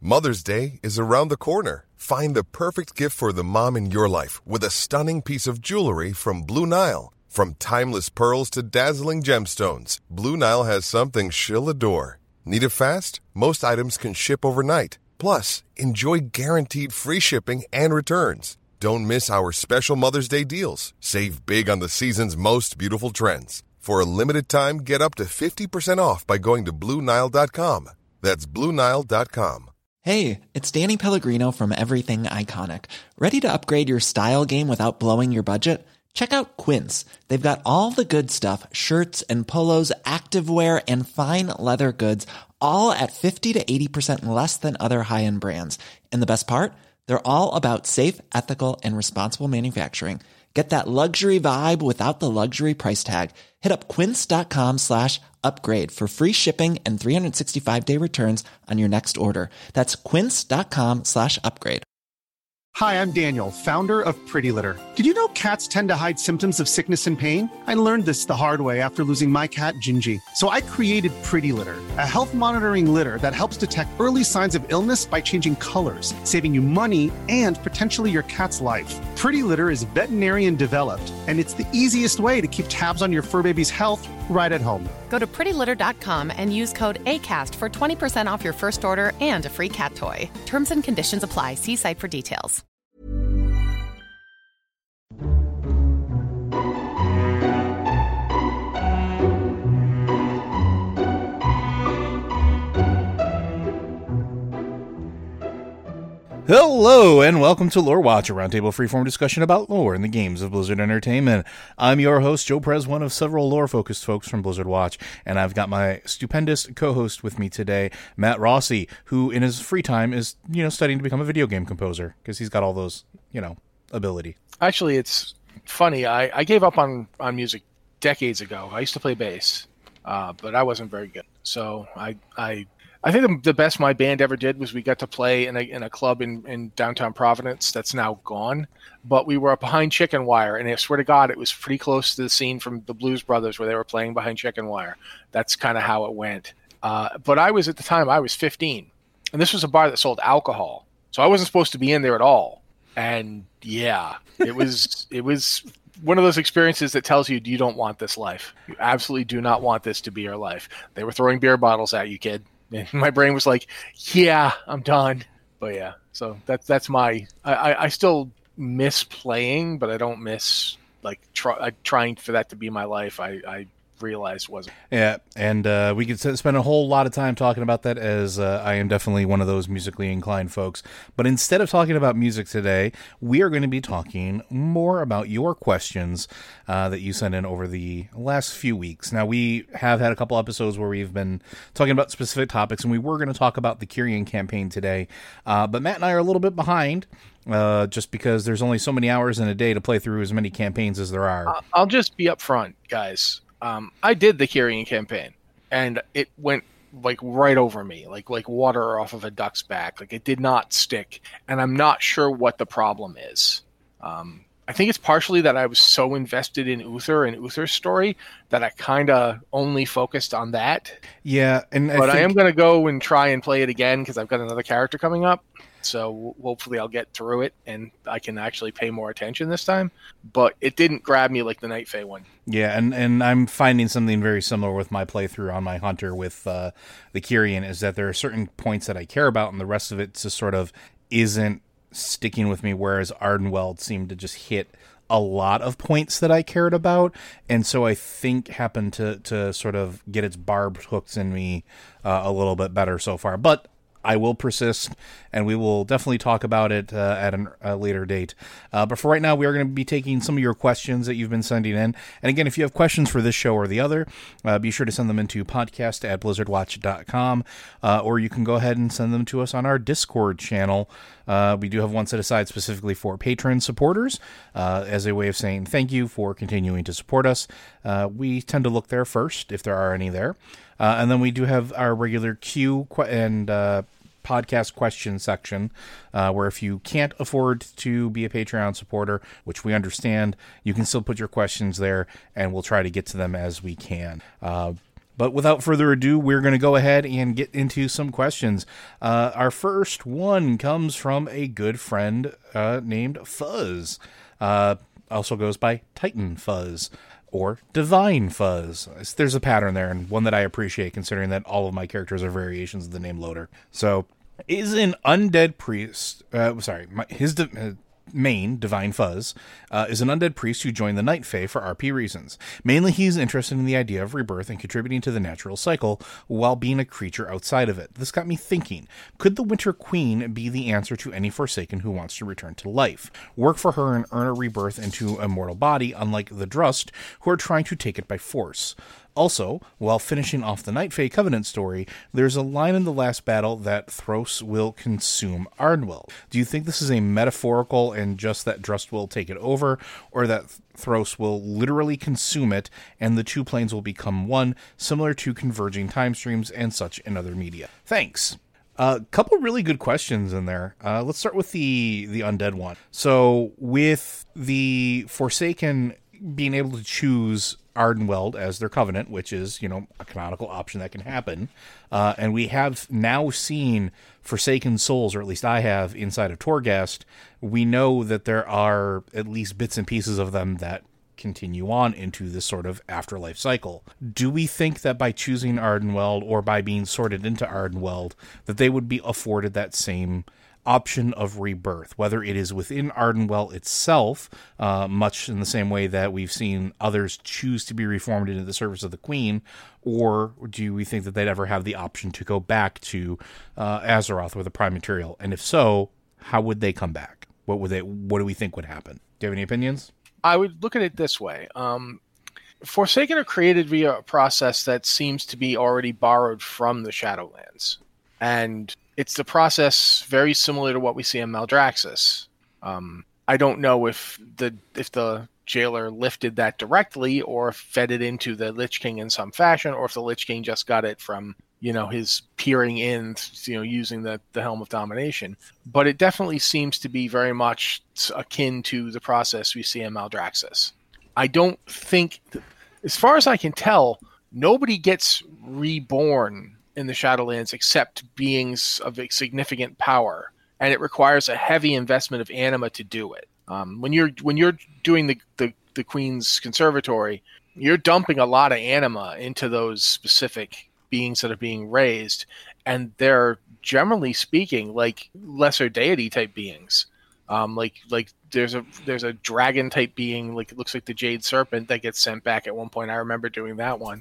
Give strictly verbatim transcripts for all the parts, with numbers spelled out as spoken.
Mother's Day is around the corner. Find the perfect gift for the mom in your life with a stunning piece of jewelry from Blue Nile. From timeless pearls to dazzling gemstones, Blue Nile has something she'll adore. Need it fast? Most items can ship overnight. Plus, enjoy guaranteed free shipping and returns. Don't miss our special Mother's Day deals. Save big on the season's most beautiful trends. For a limited time, get up to fifty percent off by going to Blue Nile dot com. That's Blue Nile dot com. Hey, it's Danny Pellegrino from Everything Iconic. Ready to upgrade your style game without blowing your budget? Check out Quince. They've got all the good stuff, shirts and polos, activewear, and fine leather goods, all at fifty to eighty percent less than other high-end brands. And the best part? They're all about safe, ethical, and responsible manufacturing. Get that luxury vibe without the luxury price tag. Hit up quince.com slash upgrade for free shipping and three sixty-five day returns on your next order. That's quince.com slash upgrade. Hi, I'm Daniel, founder of Pretty Litter. Did you know cats tend to hide symptoms of sickness and pain? I learned this the hard way after losing my cat, Gingy. So I created Pretty Litter, a health monitoring litter that helps detect early signs of illness by changing colors, saving you money and potentially your cat's life. Pretty Litter is veterinarian developed, and it's the easiest way to keep tabs on your fur baby's health right at home. Go to pretty litter dot com and use code ACAST for twenty percent off your first order and a free cat toy. Terms and conditions apply. See site for details. Hello, and welcome to Lore Watch, a roundtable freeform discussion about lore in the games of Blizzard Entertainment. I'm your host, Joe Prez, one of several lore-focused folks from Blizzard Watch, and I've got my stupendous co-host with me today, Matt Rossi, who in his free time is, you know, studying to become a video game composer, because he's got all those, you know, ability. Actually, it's funny. I, I gave up on, on music decades ago. I used to play bass, uh, but I wasn't very good. So I... I I think the, the best my band ever did was we got to play in a in a club in, in downtown Providence that's now gone. But we were behind Chicken Wire, and I swear to God, it was pretty close to the scene from the Blues Brothers where they were playing behind Chicken Wire. That's kind of how it went. Uh, but I was, at the time, I was fifteen. And this was a bar that sold alcohol. So I wasn't supposed to be in there at all. And yeah, it was it was one of those experiences that tells you you don't want this life. You absolutely do not want this to be your life. They were throwing beer bottles at you, kid. And my brain was like, yeah, I'm done. But yeah, so that's that's my. I, I, I still miss playing, but I don't miss like try, trying for that to be my life. I, I realized wasn't. Yeah, and uh, we could spend a whole lot of time talking about that, as uh, I am definitely one of those musically inclined folks. But instead of talking about music today, we are going to be talking more about your questions uh, that you sent in over the last few weeks. Now, we have had a couple episodes where we've been talking about specific topics, and we were going to talk about the Kyrian campaign today. Uh, but Matt and I are a little bit behind. Uh, just because there's only so many hours in a day to play through as many campaigns as there are. I'll just be upfront, guys. Um, I did the Kyrian campaign, and it went like right over me, like like water off of a duck's back. Like it did not stick, and I'm not sure what the problem is. Um, I think it's partially that I was so invested in Uther and Uther's story that I kind of only focused on that. Yeah, and I but think... I am going to go and try and play it again because I've got another character coming up. So hopefully I'll get through it and I can actually pay more attention this time. But it didn't grab me like the Night Fae one. Yeah, and, and I'm finding something very similar with my playthrough on my Hunter with uh, the Kyrian, is that there are certain points that I care about and the rest of it just sort of isn't sticking with me, whereas Ardenweld seemed to just hit a lot of points that I cared about, and so I think happened to, to sort of get its barbed hooks in me uh, a little bit better so far. But I will persist, and we will definitely talk about it uh, at an, a later date. Uh, but for right now, we are going to be taking some of your questions that you've been sending in. And again, if you have questions for this show or the other, uh, be sure to send them into podcast at blizzard watch dot com, uh, or you can go ahead and send them to us on our Discord channel. Uh, we do have one set aside specifically for Patreon supporters uh, as a way of saying thank you for continuing to support us. Uh, we tend to look there first, if there are any there. Uh, and then we do have our regular queue qu- and uh, podcast question section, uh, where if you can't afford to be a Patreon supporter, which we understand, you can still put your questions there, and we'll try to get to them as we can. Uh, But without further ado, we're going to go ahead and get into some questions. Uh, our first one comes from a good friend uh, named Fuzz. Uh, also goes by Titan Fuzz or Divine Fuzz. There's a pattern there, and one that I appreciate considering that all of my characters are variations of the name Loader. So, is an undead priest... Uh, sorry, my, his... Di- uh, main, Divine Fuzz, uh, is an undead priest who joined the Night Fae for R P reasons. Mainly, he's interested in the idea of rebirth and contributing to the natural cycle while being a creature outside of it. This got me thinking, could the Winter Queen be the answer to any Forsaken who wants to return to life? Work for her and earn a rebirth into a mortal body, unlike the Drust, who are trying to take it by force. Also, while finishing off the Night Fae Covenant story, there's a line in the last battle that Thros will consume Ardenweld. Do you think this is a metaphorical and just that Drust will take it over, or that Thros will literally consume it and the two planes will become one, similar to converging time streams and such in other media? Thanks. A uh, couple really good questions in there. Uh, let's start with the, the undead one. So, with the Forsaken being able to choose Ardenweld as their covenant, which is, you know, a canonical option that can happen. Uh, and we have now seen Forsaken souls, or at least I have, inside of Torghast. We know that there are at least bits and pieces of them that continue on into this sort of afterlife cycle. Do we think that by choosing Ardenweld, or by being sorted into Ardenweld, that they would be afforded that same option of rebirth, whether it is within Ardenweld itself, uh, much in the same way that we've seen others choose to be reformed into the service of the Queen, or do we think that they'd ever have the option to go back to uh, Azeroth or the Prime Material? And if so, how would they come back? What would they? What do we think would happen? Do you have any opinions? I would look at it this way. Um, Forsaken are created via a process that seems to be already borrowed from the Shadowlands. And it's the process very similar to what we see in Maldraxxus. Um, I don't know if the if the jailer lifted that directly or fed it into the Lich King in some fashion, or if the Lich King just got it from, you know, his peering in, you know, using the, the Helm of Domination. But it definitely seems to be very much akin to the process we see in Maldraxxus. I don't think, as far as I can tell, nobody gets reborn in the Shadowlands except beings of significant power, and it requires a heavy investment of anima to do it. Um, when you're when you're doing the, the, the Queen's Conservatory, you're dumping a lot of anima into those specific beings that are being raised, and they're, generally speaking, like lesser deity type beings. Um, like like there's a there's a dragon type being, like it looks like the Jade Serpent, that gets sent back at one point. I remember doing that one.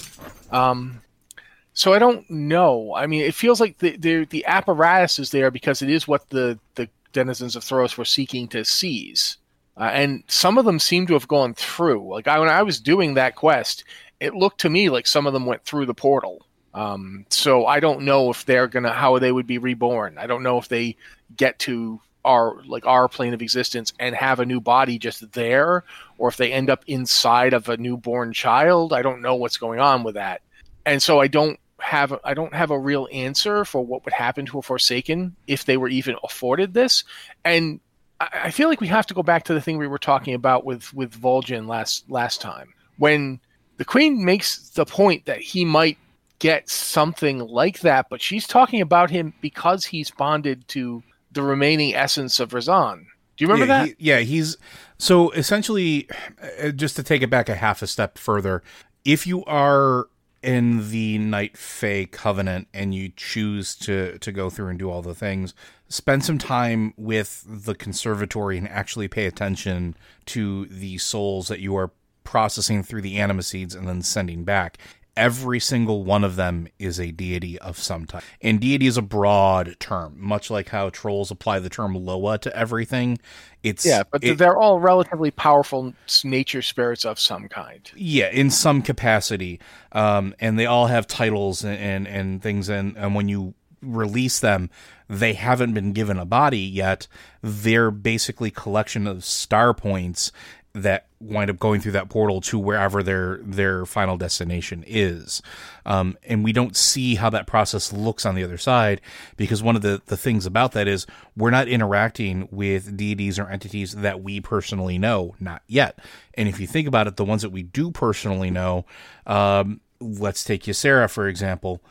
Um, so I don't know. I mean, it feels like the the, the apparatus is there because it is what the, the denizens of Thros were seeking to seize. Uh, and some of them seem to have gone through. Like I, when I was doing that quest, it looked to me like some of them went through the portal. Um, so I don't know if they're gonna how they would be reborn. I don't know if they get to our like our plane of existence and have a new body just there, or if they end up inside of a newborn child. I don't know what's going on with that, and so I don't have I don't have a real answer for what would happen to a Forsaken if they were even afforded this. And I, I feel like we have to go back to the thing we were talking about with with Vol'jin last last time, when the Queen makes the point that he might get something like that, but she's talking about him because he's bonded to the remaining essence of Razan. Do you remember yeah, that? He, yeah, he's... So, essentially, just to take it back a half a step further, if you are in the Night Fae Covenant and you choose to, to go through and do all the things, spend some time with the Conservatory and actually pay attention to the souls that you are processing through the anima seeds and then sending back. Every single one of them is a deity of some type. And deity is a broad term, much like how trolls apply the term Loa to everything. It's Yeah, but it, they're all relatively powerful nature spirits of some kind. Yeah, in some capacity. Um, and they all have titles and, and, and things. And, and when you release them, they haven't been given a body yet. They're basically collection of star points that wind up going through that portal to wherever their their final destination is. Um, and we don't see how that process looks on the other side, because one of the, the things about that is we're not interacting with deities or entities that we personally know, not yet. And if you think about it, the ones that we do personally know, um, let's take Ysera, for example.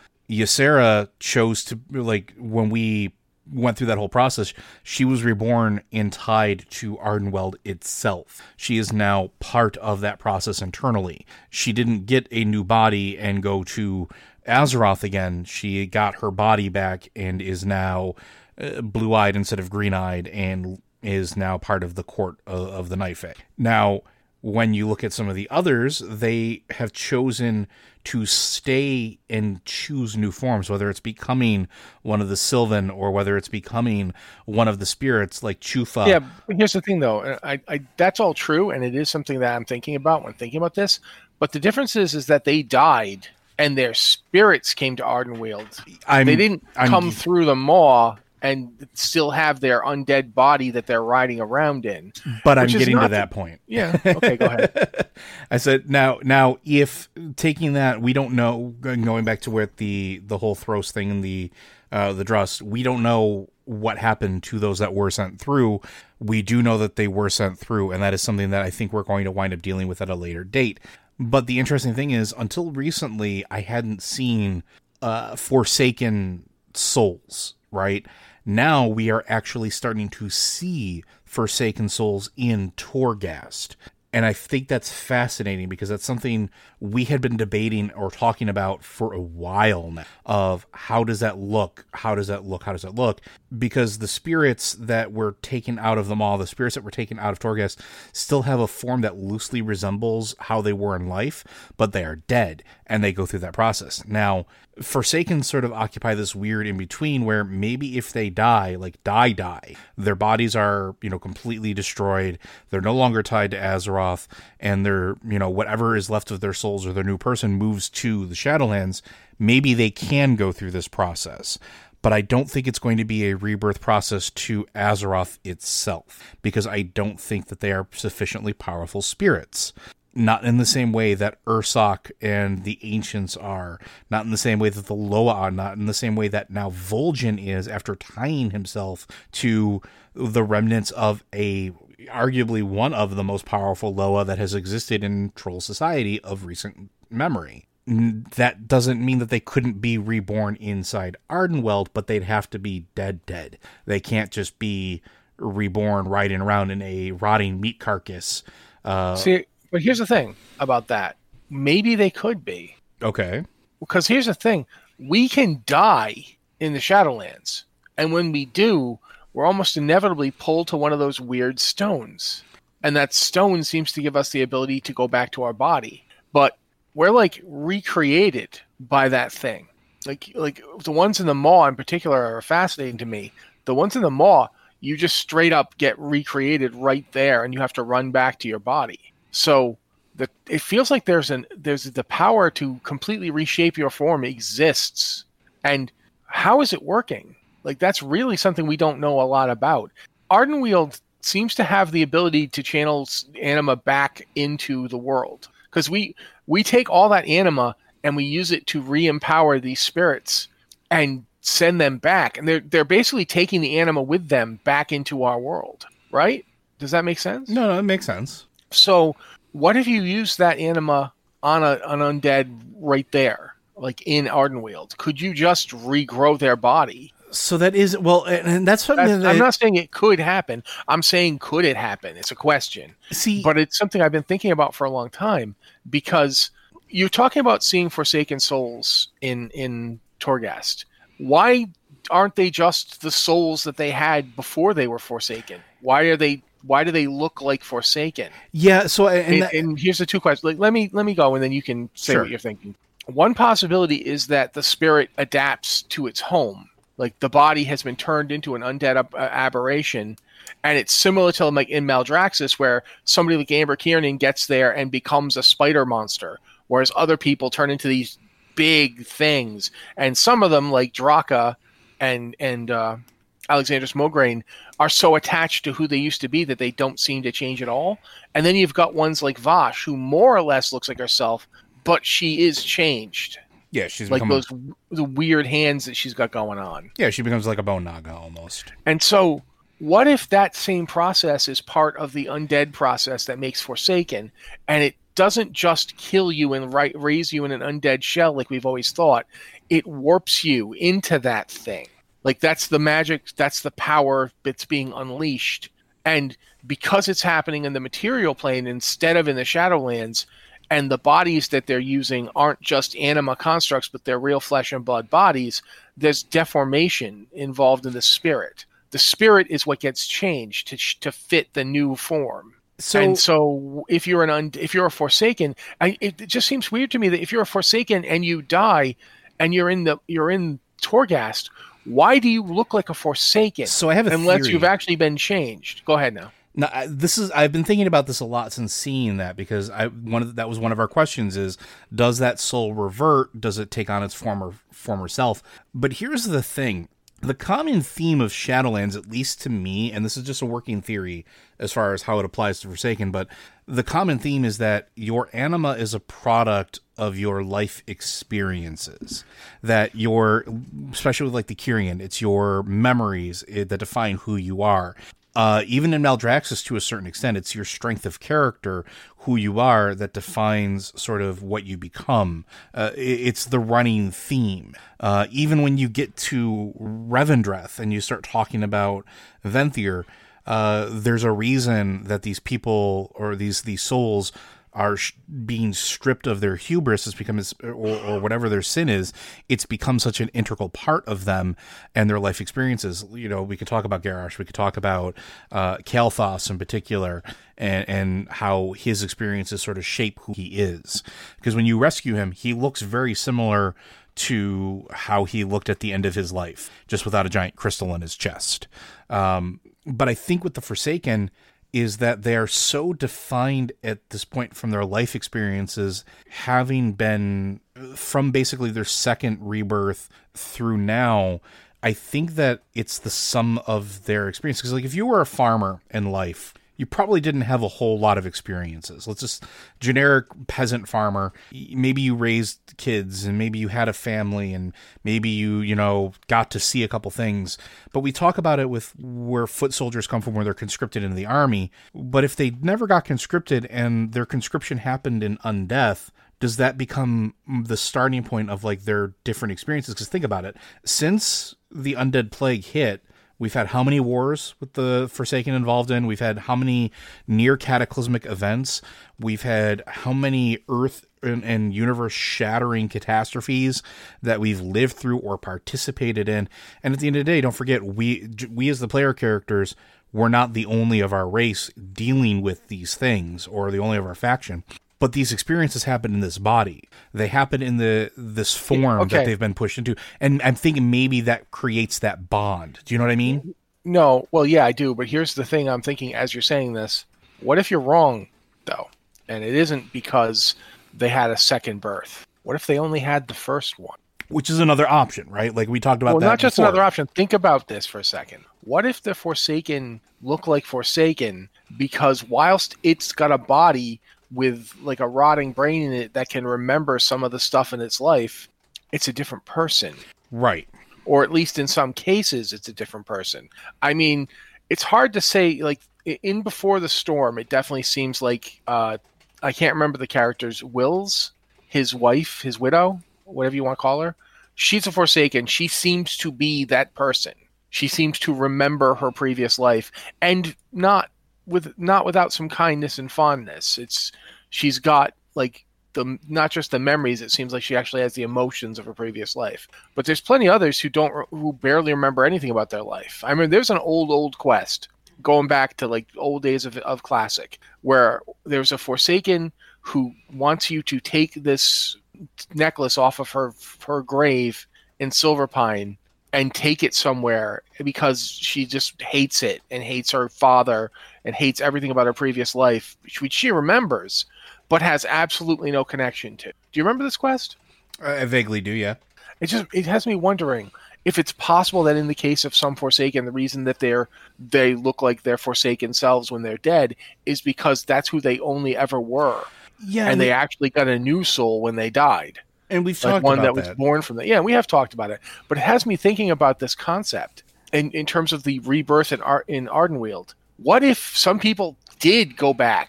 Ysera chose to, like, when we went through that whole process, she was reborn and tied to Ardenweld itself. She is now part of that process internally. She didn't get a new body and go to Azeroth again. She got her body back and is now uh, blue-eyed instead of green-eyed, and is now part of the court of, of the Night Fae. Now, when you look at some of the others, they have chosen to stay and choose new forms, whether it's becoming one of the Sylvan or whether it's becoming one of the spirits like Chufa. Yeah, but here's the thing, though. I, I, that's all true, and it is something that I'm thinking about when thinking about this. But the difference is, is that they died, and their spirits came to Ardenweald. I'm, they didn't I'm, come through the maw and still have their undead body that they're riding around in. But I'm getting to that the, point. Yeah. Okay, go ahead. I said, now, now, if taking that, we don't know, going back to where the, the whole Thros thing and the, uh, the Drust, we don't know what happened to those that were sent through. We do know that they were sent through, and that is something that I think we're going to wind up dealing with at a later date. But the interesting thing is, until recently, I hadn't seen uh, Forsaken souls, right? Now we are actually starting to see Forsaken souls in Torghast. And I think that's fascinating because that's something we had been debating or talking about for a while now, of how does that look? How does that look? How does that look? Because the spirits that were taken out of them all, the spirits that were taken out of Torghast, still have a form that loosely resembles how they were in life, but they are dead, and they go through that process. Now, Forsaken sort of occupy this weird in-between where maybe if they die, like die die, their bodies are, you know, completely destroyed, they're no longer tied to Azeroth, and they're, you know, whatever is left of their souls or their new person moves to the Shadowlands, maybe they can go through this process. But I don't think it's going to be a rebirth process to Azeroth itself, because I don't think that they are sufficiently powerful spirits. Not in the same way that Ursoc and the Ancients are. Not in the same way that the Loa are. Not in the same way that now Vol'jin is, after tying himself to the remnants of a, arguably one of the most powerful Loa that has existed in Troll society of recent memory. That doesn't mean that they couldn't be reborn inside Ardenweld, but they'd have to be dead dead. They can't just be reborn riding around in a rotting meat carcass. Uh, See, but here's the thing about that. Maybe they could be. Okay. Because here's the thing. We can die in the Shadowlands. And when we do, we're almost inevitably pulled to one of those weird stones. And that stone seems to give us the ability to go back to our body. But we're like recreated by that thing. Like like the ones in the maw in particular are fascinating to me. The ones in the maw, you just straight up get recreated right there, and you have to run back to your body. So the, it feels like there's an there's the power to completely reshape your form exists. And how is it working? Like, that's really something we don't know a lot about. Ardenweald seems to have the ability to channel anima back into the world. Because we, we take all that anima and we use it to re-empower these spirits and send them back. And they're, they're basically taking the anima with them back into our world. Right? Does that make sense? No, no, it makes sense. So what if you use that anima on a, an undead right there? Like in Ardenweald? Could you just regrow their body? So that is, well, and that's something that's, that... I'm not saying it could happen. I'm saying, could it happen? It's a question. See, but it's something I've been thinking about for a long time, because you're talking about seeing Forsaken souls in, in Torghast. Why aren't they just the souls that they had before they were Forsaken? Why are they, why do they look like Forsaken? Yeah. So, and, and, that... and here's the two questions. Like, let me, let me go, and then you can say Sure. what you're thinking. One possibility is that the spirit adapts to its home. Like, the body has been turned into an undead ab- aberration, and it's similar to like in Maldraxxus, where somebody like Amber Kiernan gets there and becomes a spider monster, whereas other people turn into these big things. And some of them, like Draka and and uh, Alexandros Mograine, are so attached to who they used to be that they don't seem to change at all. And then you've got ones like Vash, who more or less looks like herself, but she is changed. Yeah, she's like become those a... the weird hands that she's got going on. Yeah, she becomes like a bone naga almost. And so, what if that same process is part of the undead process that makes Forsaken, and it doesn't just kill you and right, raise you in an undead shell like we've always thought. It warps you into that thing. Like that's the magic, that's the power that's being unleashed. And because it's happening in the material plane instead of in the Shadowlands, and the bodies that they're using aren't just anima constructs, but they're real flesh and blood bodies, there's deformation involved in the spirit. The spirit is what gets changed to to fit the new form. So, and so if you're an un, if you're a Forsaken, I, it, it just seems weird to me that if you're a Forsaken and you die, and you're in the you're in Torghast, why do you look like a Forsaken? So I have a unless theory. You've actually been changed. Go ahead now. Now, I- this is I've been thinking about this a lot since seeing that, because I one of the, that was one of our questions is, does that soul revert? Does it take on its former former self? But here's the thing. The common theme of Shadowlands, at least to me, and this is just a working theory as far as how it applies to Forsaken, but the common theme is that your anima is a product of your life experiences. That your, especially with like the Kyrian, it's your memories that define who you are. Uh, even in Maldraxxus, to a certain extent, it's your strength of character, who you are, that defines sort of what you become. Uh, it's the running theme. Uh, even when you get to Revendreth and you start talking about Venthyr, uh, there's a reason that these people or these these souls are sh- being stripped of their hubris, has become, or, or whatever their sin is. It's become such an integral part of them and their life experiences. You know, we could talk about Garrosh, we could talk about uh, Kael'thas in particular, and, and how his experiences sort of shape who he is. Because when you rescue him, he looks very similar to how he looked at the end of his life, just without a giant crystal in his chest. Um, but I think with the Forsaken, is that they are so defined at this point from their life experiences, having been from basically their second rebirth through now. I think that it's the sum of their experiences. Because like if you were a farmer in life, you probably didn't have a whole lot of experiences. Let's just generic peasant farmer. Maybe you raised kids and maybe you had a family and maybe you, you know, got to see a couple things. But we talk about it with where foot soldiers come from, where they're conscripted into the army. But if they never got conscripted and their conscription happened in undeath, does that become the starting point of like their different experiences? Because think about it. Since the undead plague hit, we've had how many wars with the Forsaken involved in? We've had how many near cataclysmic events? We've had how many earth and, and universe shattering catastrophes that we've lived through or participated in. And at the end of the day, don't forget, we, we as the player characters, we're not the only of our race dealing with these things, or the only of our faction. But these experiences happen in this body. They happen in the this form okay. that they've been pushed into. And I'm thinking maybe that creates that bond. Do you know what I mean? No. Well, yeah, I do. But here's the thing I'm thinking as you're saying this. What if you're wrong, though? And it isn't because they had a second birth. What if they only had the first one? Which is another option, right? Like we talked about well, that not just before. another option. Think about this for a second. What if the Forsaken look like Forsaken because whilst it's got a body with like a rotting brain in it that can remember some of the stuff in its life, it's a different person. Right. Or at least in some cases, it's a different person. I mean, it's hard to say, like, in Before the Storm, it definitely seems like, uh, I can't remember the characters, Wills, his wife, his widow, whatever you want to call her, she's a Forsaken. She seems to be that person. She seems to remember her previous life, and not with not without some kindness and fondness. It's she's got like the not just the memories. It seems like she actually has the emotions of her previous life. But there's plenty others who don't who barely remember anything about their life. I mean, there's an old old quest going back to like old days of of Classic where there's a Forsaken who wants you to take this necklace off of her her grave in Silverpine and take it somewhere because she just hates it and hates her father and hates everything about her previous life, which she remembers, but has absolutely no connection to. Do you remember this quest? I vaguely do, yeah. It just it has me wondering if it's possible that in the case of some Forsaken, the reason that they're they look like their Forsaken selves when they're dead is because that's who they only ever were. Yeah, and we, they actually got a new soul when they died. And we've like talked one about that was that. born from that. Yeah, we have talked about it. But it has me thinking about this concept in, in terms of the rebirth in, Ar- in Ardenweald. What if some people did go back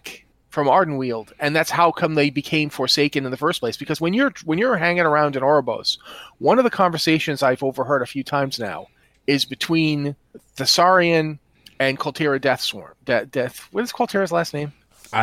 from Ardenweald, and that's how come they became Forsaken in the first place. Because when you're when you're hanging around in Oribos, one of the conversations I've overheard a few times now is between Thessarian and Koltira Deathsworn. De- Death. What is Koltira's last name?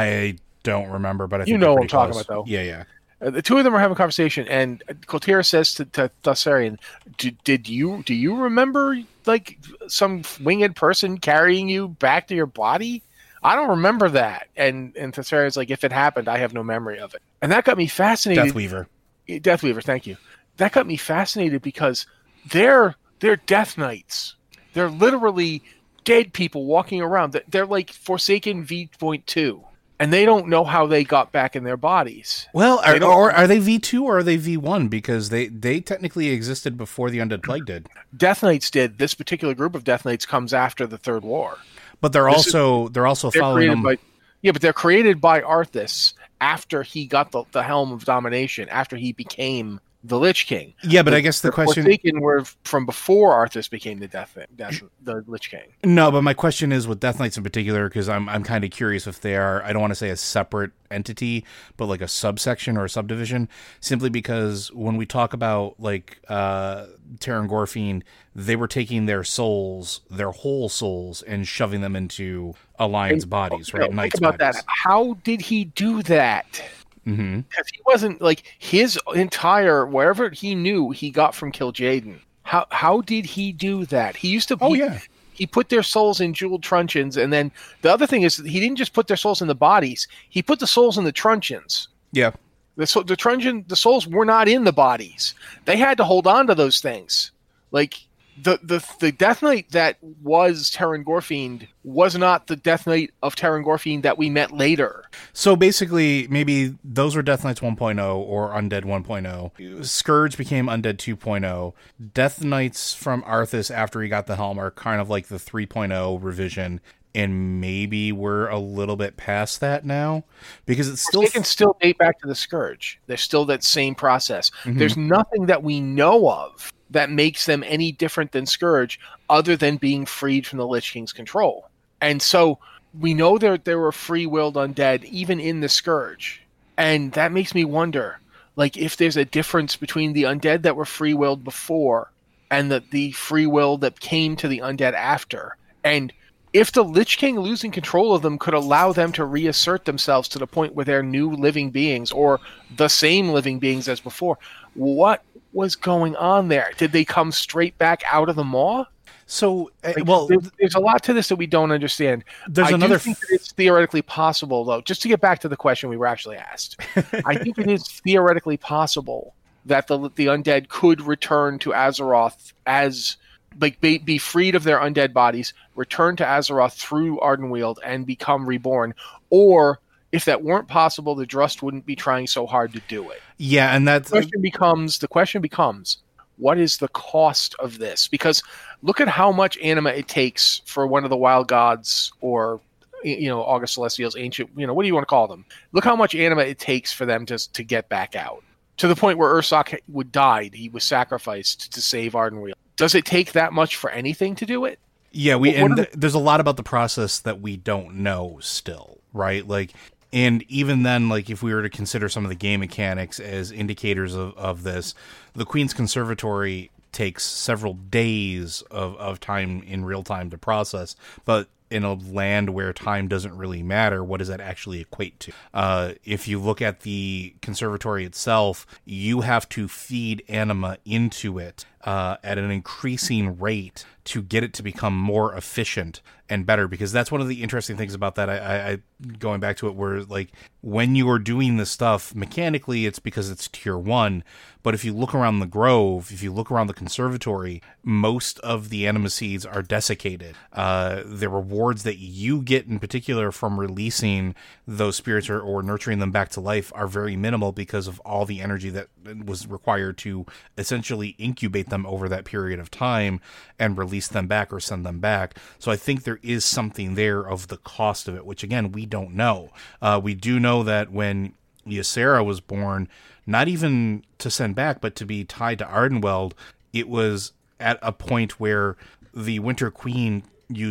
I don't remember, but I think you know what I'm close. talking about, though. Yeah, yeah. Uh, the two of them are having a conversation, and Koltira says to, to Thessarian, "Did you do you remember like some winged person carrying you back to your body? I don't remember that." And and Thessarian's like, "If it happened, I have no memory of it." And that got me fascinated. Deathweaver. Deathweaver, thank you. That got me fascinated because they're they're Death Knights. They're literally dead people walking around. They're like Forsaken V two. And they don't know how they got back in their bodies. Well, are, or are they V two or are they V one? Because they, they technically existed before the Undead Plague did. Death Knights did. This particular group of Death Knights comes after the Third War. But they're this also is, they're also they're following them. By, yeah, but they're created by Arthas after he got the, the helm of domination, after he became the Lich King. Yeah, but the, I guess the, the question... Forsaken were from before Arthas became the Death, Death the Lich King. No, but my question is with Death Knights in particular, because I'm I'm kind of curious if they are, I don't want to say a separate entity, but like a subsection or a subdivision, simply because when we talk about like uh, Terran Gorfiend, they were taking their souls, their whole souls, and shoving them into Alliance and, bodies, right? Think Knights about bodies. that. How did he do that? Mm-hmm. Because he wasn't like his entire wherever he knew he got from Kil'jaeden. How how did he do that? He used to. Oh he, yeah. He put their souls in jeweled truncheons, and then the other thing is he didn't just put their souls in the bodies. He put the souls in the truncheons. Yeah. The the truncheon the souls were not in the bodies. They had to hold on to those things. Like the the the Death Knight that was Terran Gorfiend was not the Death Knight of Terran Gorfiend that we met later. So basically, maybe those were Death Knights one point oh or Undead one point oh. Scourge became Undead two point oh. Death Knights from Arthas after he got the helm are kind of like the three point oh revision. And maybe we're a little bit past that now because it's still... They can still date back to the Scourge. They're still that same process. Mm-hmm. There's nothing that we know of that makes them any different than Scourge other than being freed from the Lich King's control. And so we know there there were free-willed undead even in the Scourge. And that makes me wonder, like, if there's a difference between the undead that were free-willed before and the, the free will that came to the undead after. And if the Lich King losing control of them could allow them to reassert themselves to the point where they're new living beings or the same living beings as before, what was going on there? Did they come straight back out of the maw? So, uh, like, well, there's, there's a lot to this that we don't understand. There's I another. do think that it's theoretically possible, though. Just to get back to the question we were actually asked, I think it is theoretically possible that the the undead could return to Azeroth as, like, be, be freed of their undead bodies, return to Azeroth through Ardenweald, and become reborn. Or if that weren't possible, the Drust wouldn't be trying so hard to do it. Yeah, and that's the question becomes the question becomes. What is the cost of this? Because look at how much anima it takes for one of the wild gods or, you know, August Celestials, ancient, you know, what do you want to call them? Look how much anima it takes for them to, to get back out. To the point where Ursoc would die. He was sacrificed to save Ardenweald. Does it take that much for anything to do it? Yeah, we What- what and are th- there's a lot about the process that we don't know still, right? Like, and even then, like, if we were to consider some of the game mechanics as indicators of, of this, the Queen's Conservatory takes several days of, of time in real time to process, but in a land where time doesn't really matter, what does that actually equate to? Uh, if you look at the conservatory itself, you have to feed anima into it uh, at an increasing rate to get it to become more efficient and better, because that's one of the interesting things about that. I, I, I going back to it, where like when you are doing this stuff mechanically, it's because it's tier one. But if you look around the Grove, if you look around the conservatory, most of the anima seeds are desiccated. Uh, the rewards that you get in particular from releasing those spirits or, or nurturing them back to life are very minimal because of all the energy that was required to essentially incubate them over that period of time and release them back or send them back. So I think there is something there of the cost of it, which again, we don't know. Uh, we do know that when Ysera was born, not even to send back, but to be tied to Ardenweald, it was at a point where the Winter Queen used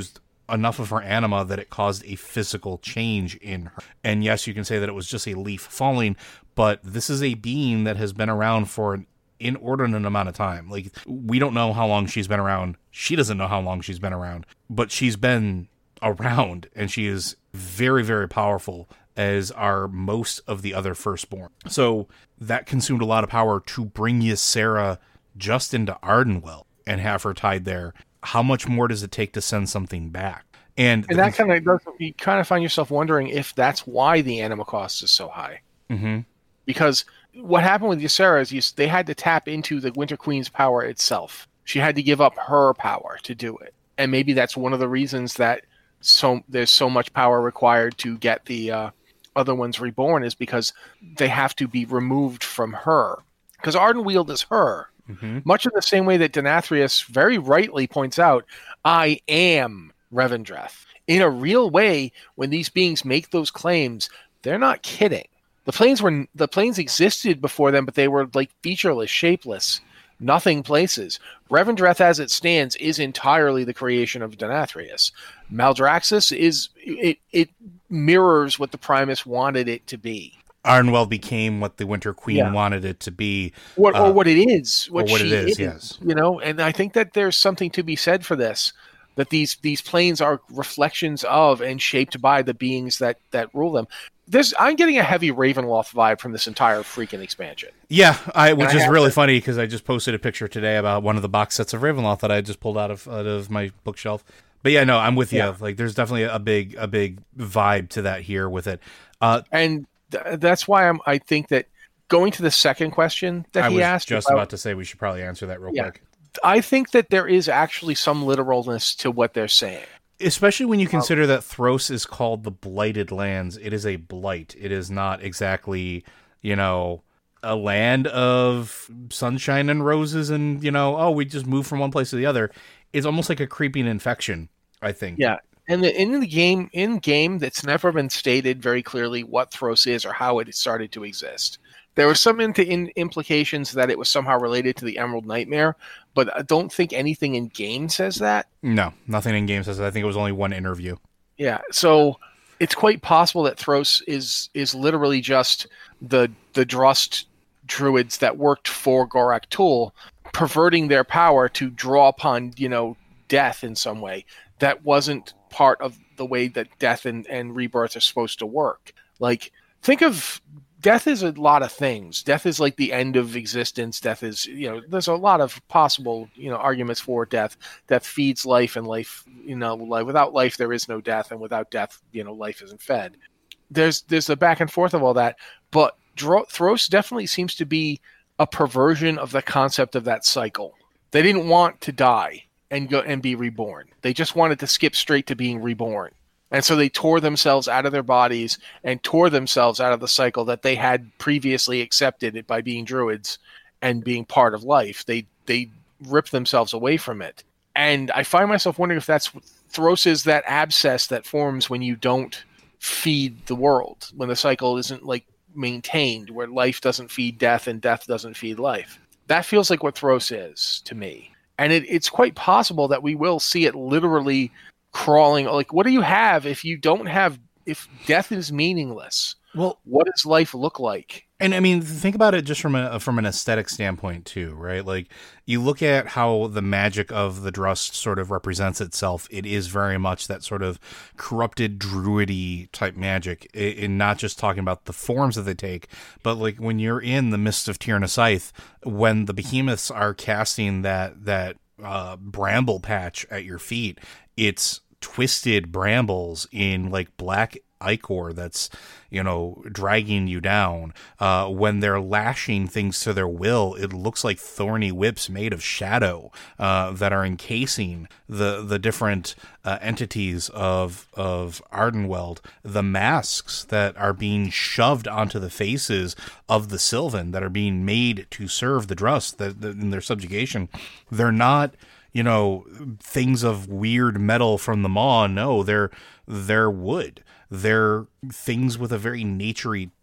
enough of her anima that it caused a physical change in her. And yes, you can say that it was just a leaf falling, but this is a being that has been around for an inordinate amount of time. Like, we don't know how long she's been around. She doesn't know how long she's been around, but she's been around, and she is very, very powerful, as are most of the other firstborn. So that consumed a lot of power to bring Ysera just into Ardenweald and have her tied there. How much more does it take to send something back? And, and that kind of does, you kind of find yourself wondering if that's why the anima cost is so high. Mm-hmm. Because what happened with Ysera is you, they had to tap into the Winter Queen's power itself. She had to give up her power to do it. And maybe that's one of the reasons that so there's so much power required to get the uh, other ones reborn, is because they have to be removed from her. Because Ardenweald is her. Mm-hmm. Much in the same way that Denathrius very rightly points out, I am Revendreth. In a real way, when these beings make those claims, they're not kidding. The planes were the planes existed before them, but they were like featureless, shapeless, nothing places. Revendreth, as it stands, is entirely the creation of Denathrius. Maldraxxus is it it mirrors what the Primus wanted it to be. Ardenweald became what the Winter Queen yeah. wanted it to be, what, uh, or what it is, what, or what she it is, is. Yes, you know, and I think that there's something to be said for this. That these these planes are reflections of and shaped by the beings that that rule them. There's, I'm getting a heavy Ravenloft vibe from this entire freaking expansion. Yeah, I, which and is I really to, funny because I just posted a picture today about one of the box sets of Ravenloft that I just pulled out of out of my bookshelf. But yeah, no, I'm with you. Yeah. Like, there's definitely a big a big vibe to that here with it, uh, and th- that's why I'm. I think that going to the second question that I he was asked, just about, about to say we should probably answer that real yeah, quick. I think that there is actually some literalness to what they're saying. Especially when you consider um, that Thros is called the Blighted Lands. It is a blight. It is not exactly, you know, a land of sunshine and roses and, you know, oh, we just move from one place to the other. It's almost like a creeping infection, I think. Yeah. And the, in the game, in game, that's never been stated very clearly what Thros is or how it started to exist. There were some into in implications that it was somehow related to the Emerald Nightmare, but I don't think anything in game says that. No, nothing in game says that. I think it was only one interview. Yeah, so it's quite possible that Thros is is literally just the the Drust druids that worked for Gorak Tul, perverting their power to draw upon, you know, death in some way. That wasn't part of the way that death and, and rebirth are supposed to work. Like, think of... Death is a lot of things. Death is like the end of existence. Death is, you know, there's a lot of possible, you know, arguments for death. Death feeds life, and life, you know, life, without life, there is no death, and without death, you know, life isn't fed. There's there's the back and forth of all that, but Thros definitely seems to be a perversion of the concept of that cycle. They didn't want to die and go and be reborn. They just wanted to skip straight to being reborn. And so they tore themselves out of their bodies and tore themselves out of the cycle that they had previously accepted by being druids and being part of life. They they ripped themselves away from it. And I find myself wondering if that's Thros is that abscess that forms when you don't feed the world, when the cycle isn't like maintained, where life doesn't feed death and death doesn't feed life. That feels like what Thros is to me. And it, it's quite possible that we will see it literally crawling. Like, what do you have if you don't have, if death is meaningless? Well, what does life look like? And I mean, think about it just from a from an aesthetic standpoint too, right? Like, you look at how the magic of the Drust sort of represents itself. It is very much that sort of corrupted druidy type magic, and not just talking about the forms that they take, but like when you're in the Mist of Tir Nasyth, when the behemoths are casting that that uh, bramble patch at your feet, it's twisted brambles in like black ichor that's, you know, dragging you down. Uh, when they're lashing things to their will, it looks like thorny whips made of shadow uh, that are encasing the the different uh, entities of of Ardenweald. The masks that are being shoved onto the faces of the Sylvan that are being made to serve the Drust that, that in their subjugation, they're not, you know, things of weird metal from the maw. No, they're they're wood. They're things with a very naturey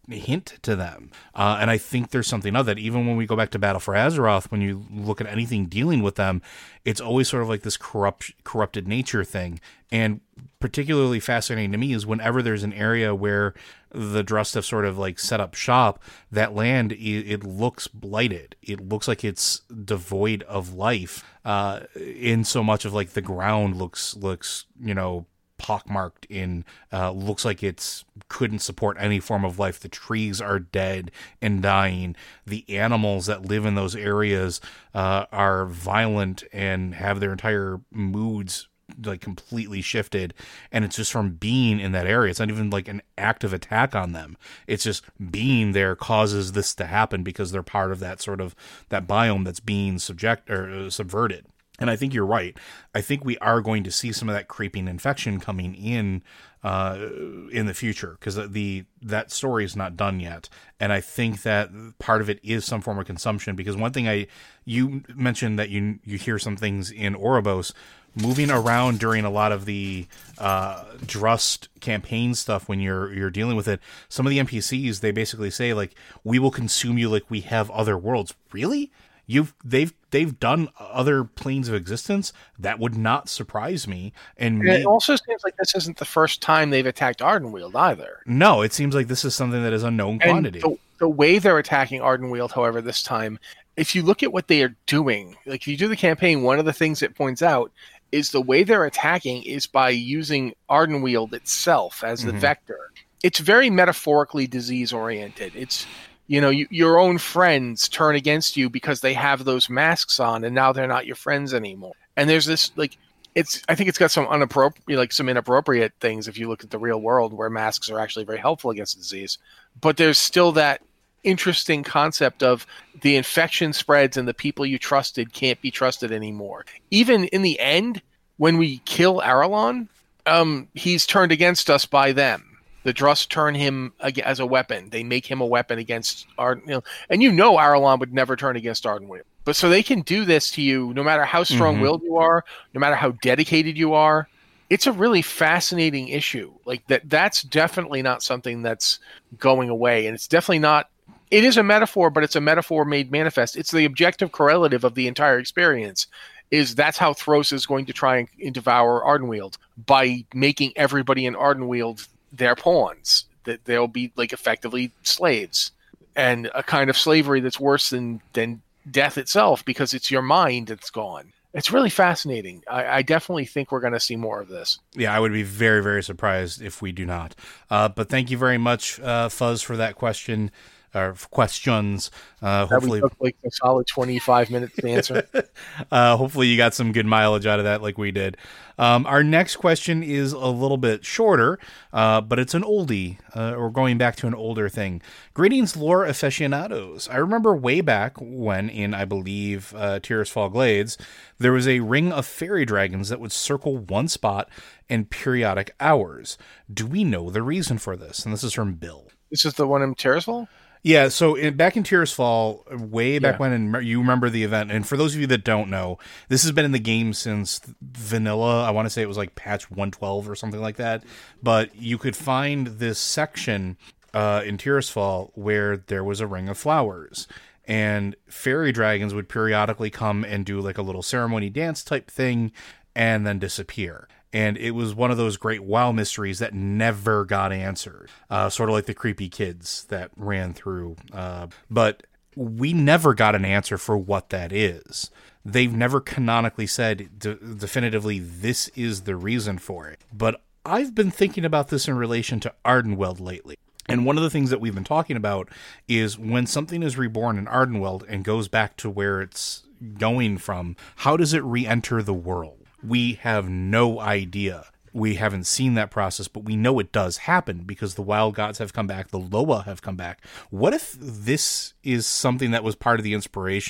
hint to them. Uh, and I think there's something of that. Even when we go back to Battle for Azeroth, when you look at anything dealing with them, it's always sort of like this corrupt, corrupted nature thing. And particularly fascinating to me is whenever there's an area where the Drust have sort of like set up shop, that land, it, it looks blighted. It looks like it's devoid of life, uh, in so much of like the ground looks, looks, you know, pockmarked in, uh, looks like it's couldn't support any form of life. The trees are dead and dying. The animals that live in those areas uh, are violent and have their entire moods like completely shifted, and it's just from being in that area. It's not even like an active attack on them. It's just being there causes this to happen because they're part of that sort of that biome that's being subject or uh, subverted. And I think you're right. I think we are going to see some of that creeping infection coming in uh, in the future, because the that story is not done yet. And I think that part of it is some form of consumption, because one thing I you mentioned that you you hear some things in Oribos moving around during a lot of the uh, Drust campaign stuff when you're you're dealing with it. Some of the N P Cs, they basically say like, we will consume you like we have other worlds. Really? You've they've they've done other planes of existence? That would not surprise me. And, and me, it also seems like this isn't the first time they've attacked Ardenweald either. No, it seems like this is something that is unknown and quantity. The, the way they're attacking Ardenweald, however, this time, if you look at what they are doing, like if you do the campaign, one of the things it points out is the way they're attacking is by using Ardenweald itself as the mm-hmm. vector. It's very metaphorically disease-oriented. It's, you know, you, your own friends turn against you because they have those masks on, and now they're not your friends anymore. And there's this, like, it's. I think it's got some unappropriate, like some inappropriate things if you look at the real world where masks are actually very helpful against disease. But there's still that interesting concept of the infection spreads and the people you trusted can't be trusted anymore. Even in the end, when we kill Arelon, um, he's turned against us by them. The Drust turn him as a weapon. They make him a weapon against Arden. You know, and you know Arelon would never turn against Ardenweald. But so they can do this to you no matter how strong-willed mm-hmm. you are, no matter how dedicated you are. It's a really fascinating issue. Like that. That's definitely not something that's going away. And it's definitely not. It is a metaphor, but it's a metaphor made manifest. It's the objective correlative of the entire experience. Is that's how Thros is going to try and devour Ardenweald, by making everybody in Ardenweald their pawns, that they'll be like effectively slaves, and a kind of slavery that's worse than than death itself, because it's your mind that's gone. It's really fascinating. I, I definitely think we're going to see more of this. Yeah, I would be very, very surprised if we do not. Uh, but thank you very much, uh, Fuzz, for that question. Or questions. Uh, hopefully, that took like a solid twenty-five minutes to answer. uh, hopefully, you got some good mileage out of that, like we did. Um, our next question is a little bit shorter, uh, but it's an oldie. Uh, we're going back to an older thing. Greetings, lore aficionados. I remember way back when, in I believe uh, Tirisfal Glades, there was a ring of fairy dragons that would circle one spot in periodic hours. Do we know the reason for this? And this is from Bill. This is the one in Tirisfal? Yeah, so in, back in Tirisfal, way back yeah. when, and you remember the event, and for those of you that don't know, this has been in the game since vanilla. I want to say it was like patch one twelve or something like that, but you could find this section uh, in Tirisfal where there was a ring of flowers, and fairy dragons would periodically come and do like a little ceremony dance type thing, and then disappear. And it was one of those great WoW mysteries that never got answered. Uh, sort of like the creepy kids that ran through. Uh, but we never got an answer for what that is. They've never canonically said de- definitively this is the reason for it. But I've been thinking about this in relation to Ardenweald lately. And one of the things that we've been talking about is when something is reborn in Ardenweald and goes back to where it's going from, how does it re-enter the world? We have no idea. We haven't seen that process, but we know it does happen because the wild gods have come back, the Loa have come back. What if this is something that was part of the inspiration for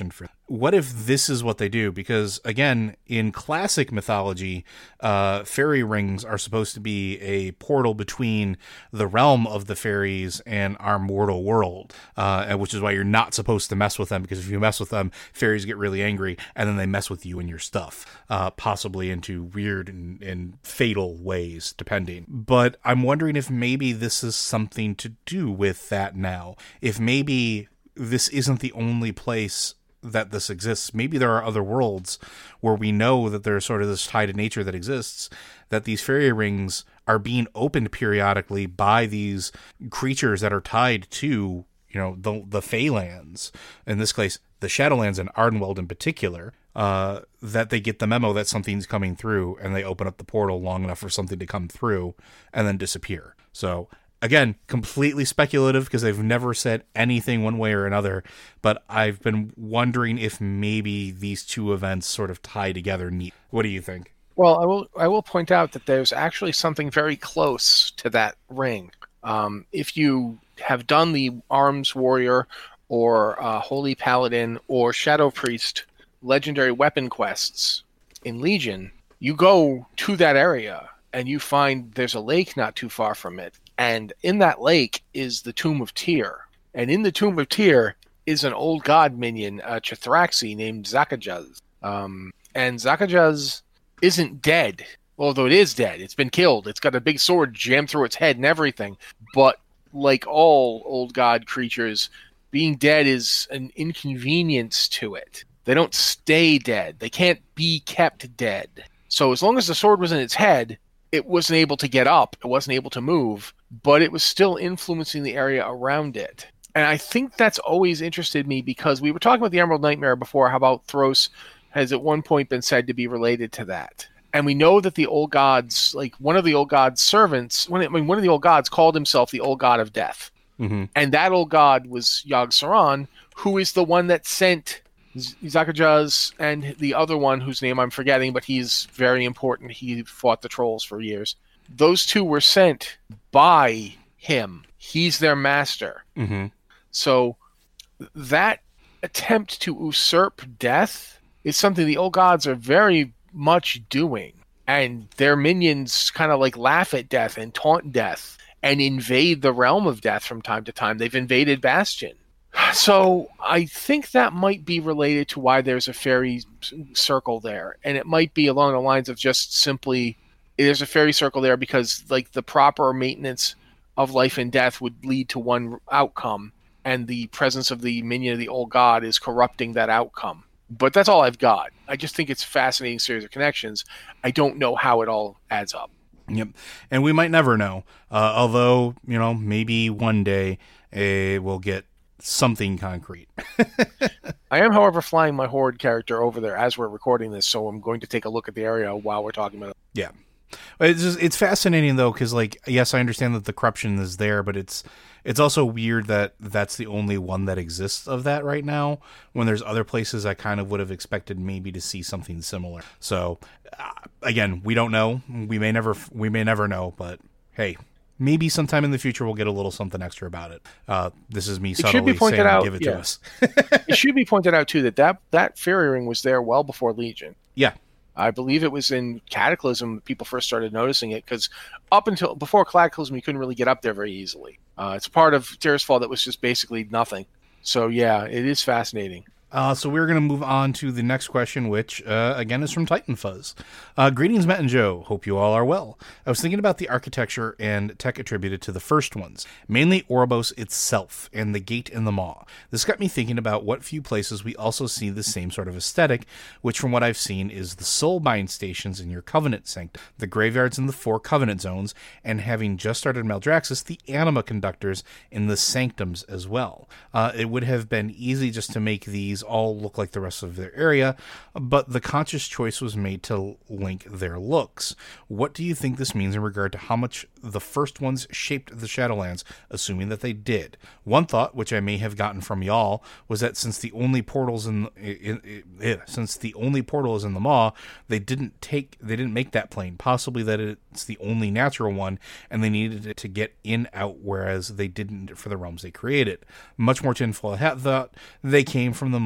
what if this is what they do? Because, again, in classic mythology, uh, fairy rings are supposed to be a portal between the realm of the fairies and our mortal world, uh, which is why you're not supposed to mess with them, because if you mess with them, fairies get really angry, and then they mess with you and your stuff, uh, possibly into weird and, and fatal ways, depending. But I'm wondering if maybe this is something to do with that now. If maybe this isn't the only place that this exists. Maybe there are other worlds where we know that there's sort of this tie to nature that exists, that these fairy rings are being opened periodically by these creatures that are tied to, you know, the the Feylands, in this case, the Shadowlands and Ardenweald in particular, uh, that they get the memo that something's coming through and they open up the portal long enough for something to come through and then disappear. So again, completely speculative because they've never said anything one way or another, but I've been wondering if maybe these two events sort of tie together neat. What do you think? Well, I will I will point out that there's actually something very close to that ring. Um, if you have done the Arms Warrior or uh, Holy Paladin or Shadow Priest legendary weapon quests in Legion, you go to that area and you find there's a lake not too far from it. And in that lake is the Tomb of Tyr. And in the Tomb of Tyr is an old god minion, a Chithraxi named Zakajuz. Um, and Zakajuz isn't dead, although it is dead. It's been killed. It's got a big sword jammed through its head and everything. But like all old god creatures, being dead is an inconvenience to it. They don't stay dead. They can't be kept dead. So as long as the sword was in its head, it wasn't able to get up. It wasn't able to move, but it was still influencing the area around it. And I think that's always interested me because we were talking about the Emerald Nightmare before, how about Thros has at one point been said to be related to that. And we know that the old gods, like one of the old gods' servants, one, I mean, one of the old gods called himself the old god of death. Mm-hmm. And that old god was Yogg-Saron, who is the one that sent Zakajuz and the other one whose name I'm forgetting, but he's very important. He fought the trolls for years. Those two were sent by him. He's their master. Mm-hmm. So that attempt to usurp death is something the old gods are very much doing. And their minions kind of like laugh at death and taunt death and invade the realm of death from time to time. They've invaded Bastion. So I think that might be related to why there's a fairy circle there. And it might be along the lines of just simply there's a fairy circle there because like the proper maintenance of life and death would lead to one outcome. And the presence of the minion of the old god is corrupting that outcome. But that's all I've got. I just think it's a fascinating series of connections. I don't know how it all adds up. Yep. And we might never know. Uh, although, you know, maybe one day uh, we'll get something concrete. I am, however, flying my Horde character over there as we're recording this, so I'm going to take a look at the area while we're talking about it. Yeah. It's just, it's fascinating, though, because, like, yes, I understand that the corruption is there, but it's it's also weird that that's the only one that exists of that right now, when there's other places I kind of would have expected maybe to see something similar. So, uh, again, we don't know. We may never we may never know, but hey, maybe sometime in the future we'll get a little something extra about it. Uh, this is me it subtly should be pointed saying out, give it yeah. to us. It should be pointed out, too, that, that that fairy ring was there well before Legion. Yeah. I believe it was in Cataclysm that people first started noticing it, because up until before Cataclysm, you couldn't really get up there very easily. Uh, it's part of Tirisfal that was just basically nothing. So, yeah, it is fascinating. Uh, so we're going to move on to the next question, which, uh, again, is from Titan Fuzz. Uh, Greetings, Matt and Joe. Hope you all are well. I was thinking about the architecture and tech attributed to the first ones, mainly Oribos itself and the gate in the maw. This got me thinking about what few places we also see the same sort of aesthetic, which from what I've seen is the Soulbind stations in your Covenant Sanctum, the graveyards in the four Covenant zones, and having just started Maldraxxus, the Anima conductors in the Sanctums as well. Uh, it would have been easy just to make these all look like the rest of their area, but the conscious choice was made to link their looks. What do you think this means in regard to how much the first ones shaped the Shadowlands, assuming that they did? One thought, which I may have gotten from y'all, was that since the only portals in, in, in, in since the only portal is in the Maw, they didn't take they didn't make that plane. Possibly that it's the only natural one, and they needed it to get in out, whereas they didn't for the realms they created. Much more tinfoil hat thought they came from the Maw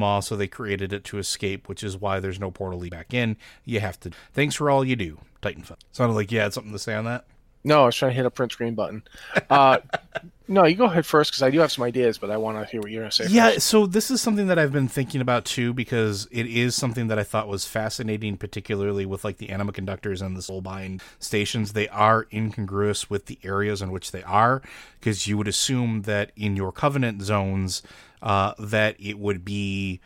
Maw, so they created it to escape, which is why there's no portal lead back in. You have to. Thanks for all you do, Titanfall. Sounded like you had something to say on that. No, I was trying to hit a print screen button. Uh, no, you go ahead first, because I do have some ideas, but I want to hear what you're going to say Yeah, first. so this is something that I've been thinking about, too, because it is something that I thought was fascinating, particularly with like the anima conductors and the soulbind stations. They are incongruous with the areas in which they are, because you would assume that in your Covenant zones, uh, that it would be,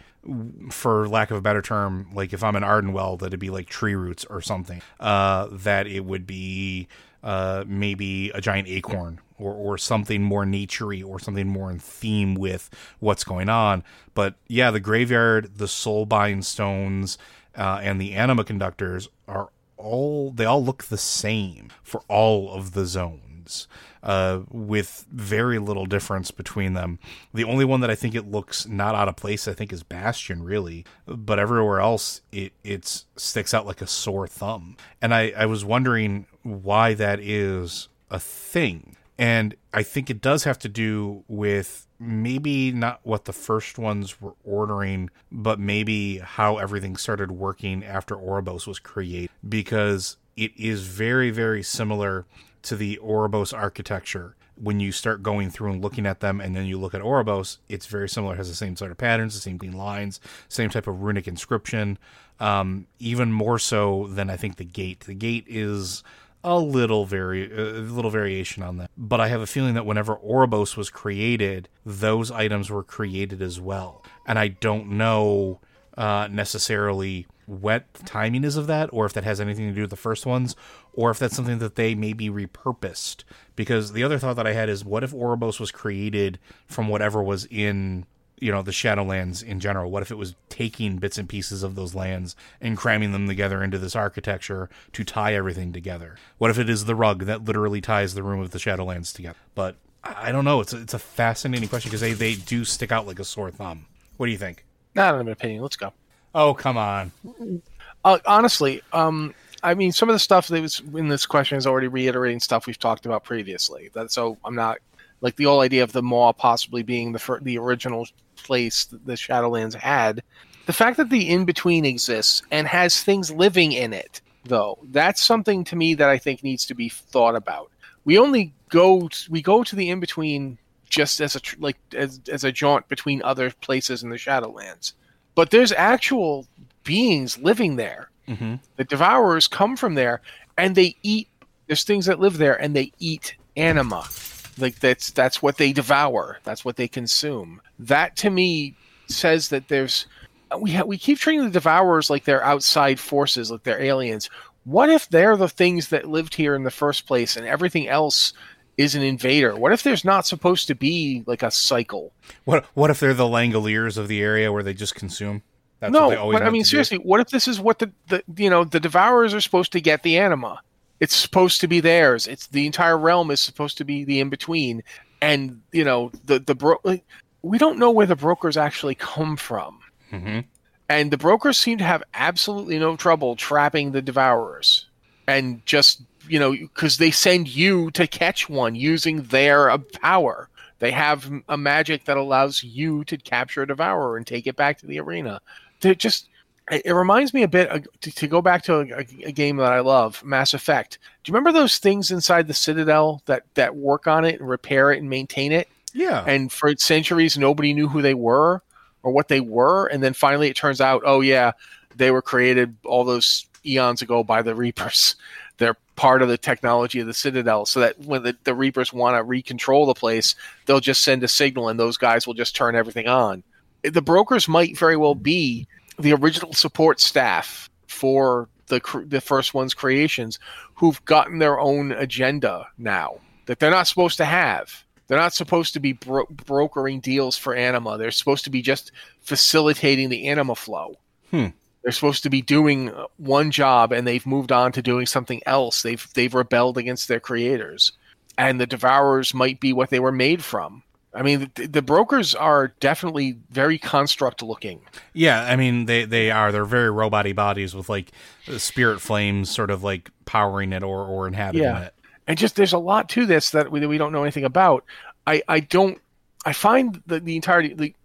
for lack of a better term, like if I'm in Ardenwell, that it'd be like tree roots or something, uh, that it would be... Uh, maybe a giant acorn or, or something more naturey or something more in theme with what's going on. But yeah, the graveyard, the soulbind stones, uh, and the anima conductors are all, they all look the same for all of the zones, uh, with very little difference between them. The only one that I think it looks not out of place, I think, is Bastion, really. But everywhere else, it it's sticks out like a sore thumb. And I, I was wondering why that is a thing. And I think it does have to do with maybe not what the first ones were ordering, but maybe how everything started working after Oribos was created. Because it is very, very similar to the Oribos architecture. When you start going through and looking at them, and then you look at Oribos, it's very similar. It has the same sort of patterns, the same clean lines, same type of runic inscription, um, even more so than I think the gate. The gate is a little vari- a little variation on that. But I have a feeling that whenever Oribos was created, those items were created as well. And I don't know uh, necessarily what the timing is of that, or if that has anything to do with the first ones, or if that's something that they maybe repurposed. Because the other thought that I had is, what if Oribos was created from whatever was in, you know, the Shadowlands in general? What if it was taking bits and pieces of those lands and cramming them together into this architecture to tie everything together? What if it is the rug that literally ties the room of the Shadowlands together? But I don't know. It's a, it's a fascinating question, because they, they do stick out like a sore thumb. What do you think? I don't have an opinion. Let's go. Oh, come on. Uh, honestly, um, I mean, some of the stuff that was in this question is already reiterating stuff we've talked about previously. That, so I'm not, like, the whole idea of the Maw possibly being the fir- the original place that the Shadowlands had. The fact that the in-between exists and has things living in it, though, that's something to me that I think needs to be thought about. We only go to, we go to the in-between just as a tr- like as as a jaunt between other places in the Shadowlands. But there's actual beings living there. Mm-hmm. The Devourers come from there, and they eat. There's things that live there, and they eat anima. Like that's that's what they devour. That's what they consume. That to me says that there's. We ha- we keep treating the Devourers like they're outside forces, like they're aliens. What if they're the things that lived here in the first place, and everything else is an invader? What if there's not supposed to be like a cycle? What what if they're the Langoliers of the area where they just consume? That's no, what they always but I mean, seriously, what if this is what the, the you know the Devourers are supposed to get the anima? It's supposed to be theirs. It's the entire realm is supposed to be the in between, and you know the the bro- like, we don't know where the brokers actually come from, mm-hmm. and the brokers seem to have absolutely no trouble trapping the Devourers, and just you know because they send you to catch one using their uh, power. They have a magic that allows you to capture a Devourer and take it back to the arena. They're just, it reminds me a bit, uh, to, to go back to a, a game that I love, Mass Effect. Do you remember those things inside the Citadel that, that work on it and repair it and maintain it? Yeah. And for centuries, nobody knew who they were or what they were. And then finally it turns out, oh yeah, they were created all those eons ago by the Reapers. They're part of the technology of the Citadel, so that when the, the Reapers want to recontrol the place, they'll just send a signal and those guys will just turn everything on. The brokers might very well be the original support staff for the the first one's creations, who've gotten their own agenda now that they're not supposed to have. They're not supposed to be bro- brokering deals for anima. They're supposed to be just facilitating the anima flow. Hmm. They're supposed to be doing one job, and they've moved on to doing something else. They've they've rebelled against their creators, and the Devourers might be what they were made from. I mean, the, the brokers are definitely very construct looking. Yeah, I mean, they, they are. They're very robot-y bodies with, like, spirit flames sort of, like, powering it or, or inhabiting yeah. it. And just there's a lot to this that we, that we don't know anything about. I, I don't... I find that the entirety... The,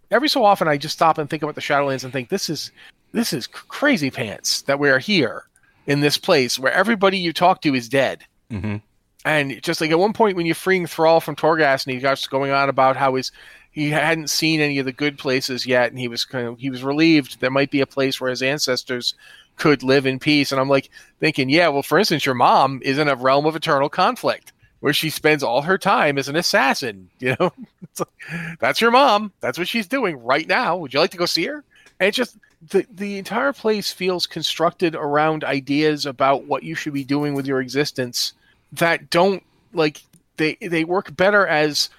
every so often I just stop and think about the Shadowlands and think this is this is crazy pants that we are here in this place where everybody you talk to is dead. Mm-hmm. And just like at one point when you're freeing Thrall from Torghast and he got going on about how his he hadn't seen any of the good places yet, and he was kind of he was relieved there might be a place where his ancestors could live in peace. And I'm like thinking, yeah, well, for instance, your mom is in a realm of eternal conflict where she spends all her time as an assassin. You know, it's like, that's your mom. That's what she's doing right now. Would you like to go see her? And it's just the the entire place feels constructed around ideas about what you should be doing with your existence that don't like they they work better as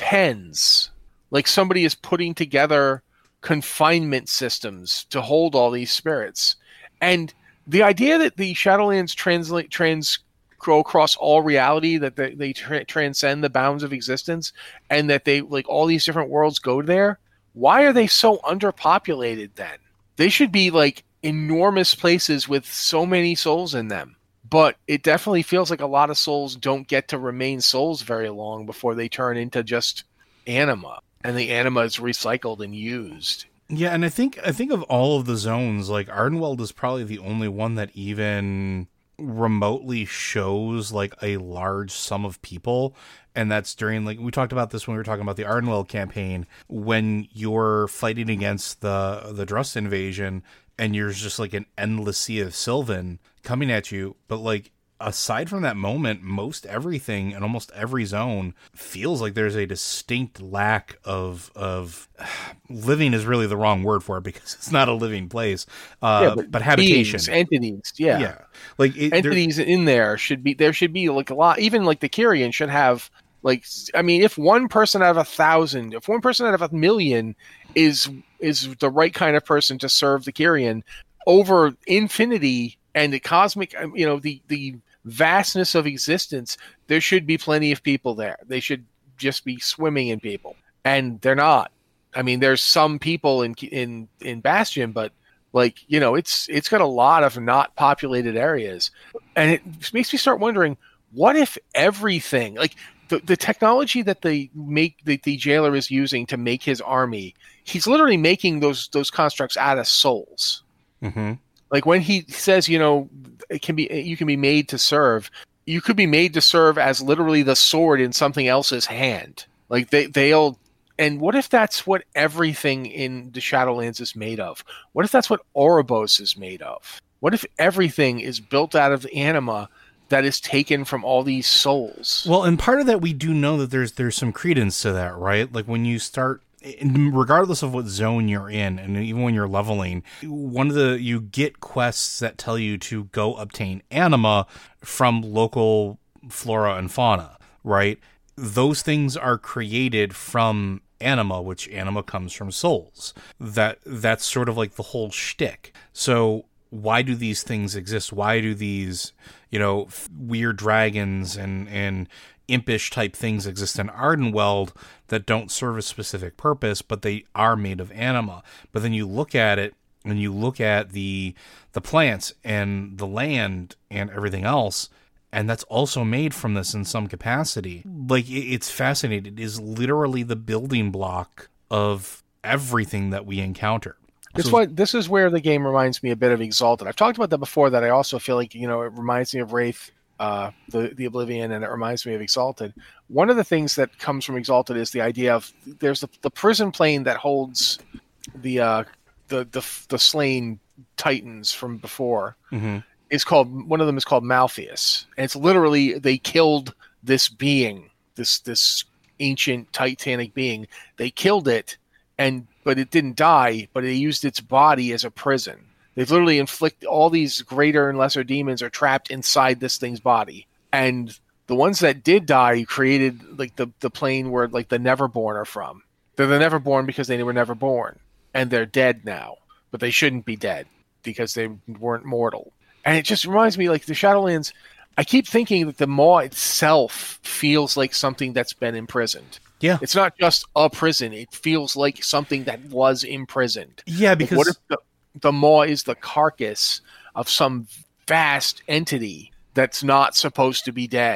pens. Like somebody is putting together confinement systems to hold all these spirits. And the idea that the Shadowlands translate trans go across all reality, that they, they tra- transcend the bounds of existence, and that they like all these different worlds go there. Why are they so underpopulated then? They should be like enormous places with so many souls in them. But it definitely feels like a lot of souls don't get to remain souls very long before they turn into just anima, and the anima is recycled and used. Yeah, and I think I think of all of the zones, like Ardenweld is probably the only one that even remotely shows like a large sum of people, and that's during, like, we talked about this when we were talking about the Ardenweld campaign, when you're fighting against the the Drust invasion and you're just like an endless sea of Sylvan coming at you, but like aside from that moment, most everything and almost every zone feels like there's a distinct lack of of living is really the wrong word for it because it's not a living place, uh, yeah, but, but habitation, beings, entities, yeah, yeah, like it, entities in there should be there should be like a lot. Even like the Kyrian should have like, I mean, if one person out of a thousand, if one person out of a million is is the right kind of person to serve the Kyrian over infinity and the cosmic, you know, the the vastness of existence, there should be plenty of people there. They should just be swimming in people, and they're not. I mean, there's some people in in in Bastion, but like, you know, it's it's got a lot of not populated areas, and it makes me start wondering, what if everything, like the the technology that they make that the jailer is using to make his army, he's literally making those those constructs out of souls. Mm-hmm. Like when he says, you know, it can be, you can be made to serve. You could be made to serve as literally the sword in something else's hand. Like they, they'll, and what if that's what everything in the Shadowlands is made of? What if that's what Oribos is made of? What if everything is built out of anima that is taken from all these souls? Well, and part of that, we do know that there's there's some credence to that, right? Like when you start, regardless of what zone you're in, and even when you're leveling, one of the you get quests that tell you to go obtain anima from local flora and fauna, right? Those things are created from anima, which anima comes from souls. That that's sort of like the whole shtick. So why do these things exist? Why do these, you know, weird dragons and and impish type things exist in Ardenweld that don't serve a specific purpose, but they are made of anima? But then you look at it and you look at the the plants and the land and everything else, and that's also made from this in some capacity. Like, it's fascinating. It is literally the building block of everything that we encounter. This So- what this is where the game reminds me a bit of Exalted. I've talked about that before, that I also feel like, you know, it reminds me of Wraith, uh, the the Oblivion, and it reminds me of Exalted. One of the things that comes from Exalted is the idea of there's the, the prison plane that holds the uh, the the the slain titans from before. Mm-hmm. Is called one of them is called Malpheus, and it's literally they killed this being, this this ancient titanic being. They killed it, and but it didn't die, but they used its body as a prison. They've literally inflicted all these greater and lesser demons are trapped inside this thing's body. And the ones that did die created like the, the plane where like the Neverborn are from. They're the Neverborn because they were never born. And they're dead now. But they shouldn't be dead because they weren't mortal. And it just reminds me, like the Shadowlands, I keep thinking that the Maw itself feels like something that's been imprisoned. Yeah. It's not just a prison. It feels like something that was imprisoned. Yeah, because... Like, what if the, the Maw is the carcass of some vast entity that's not supposed to be dead?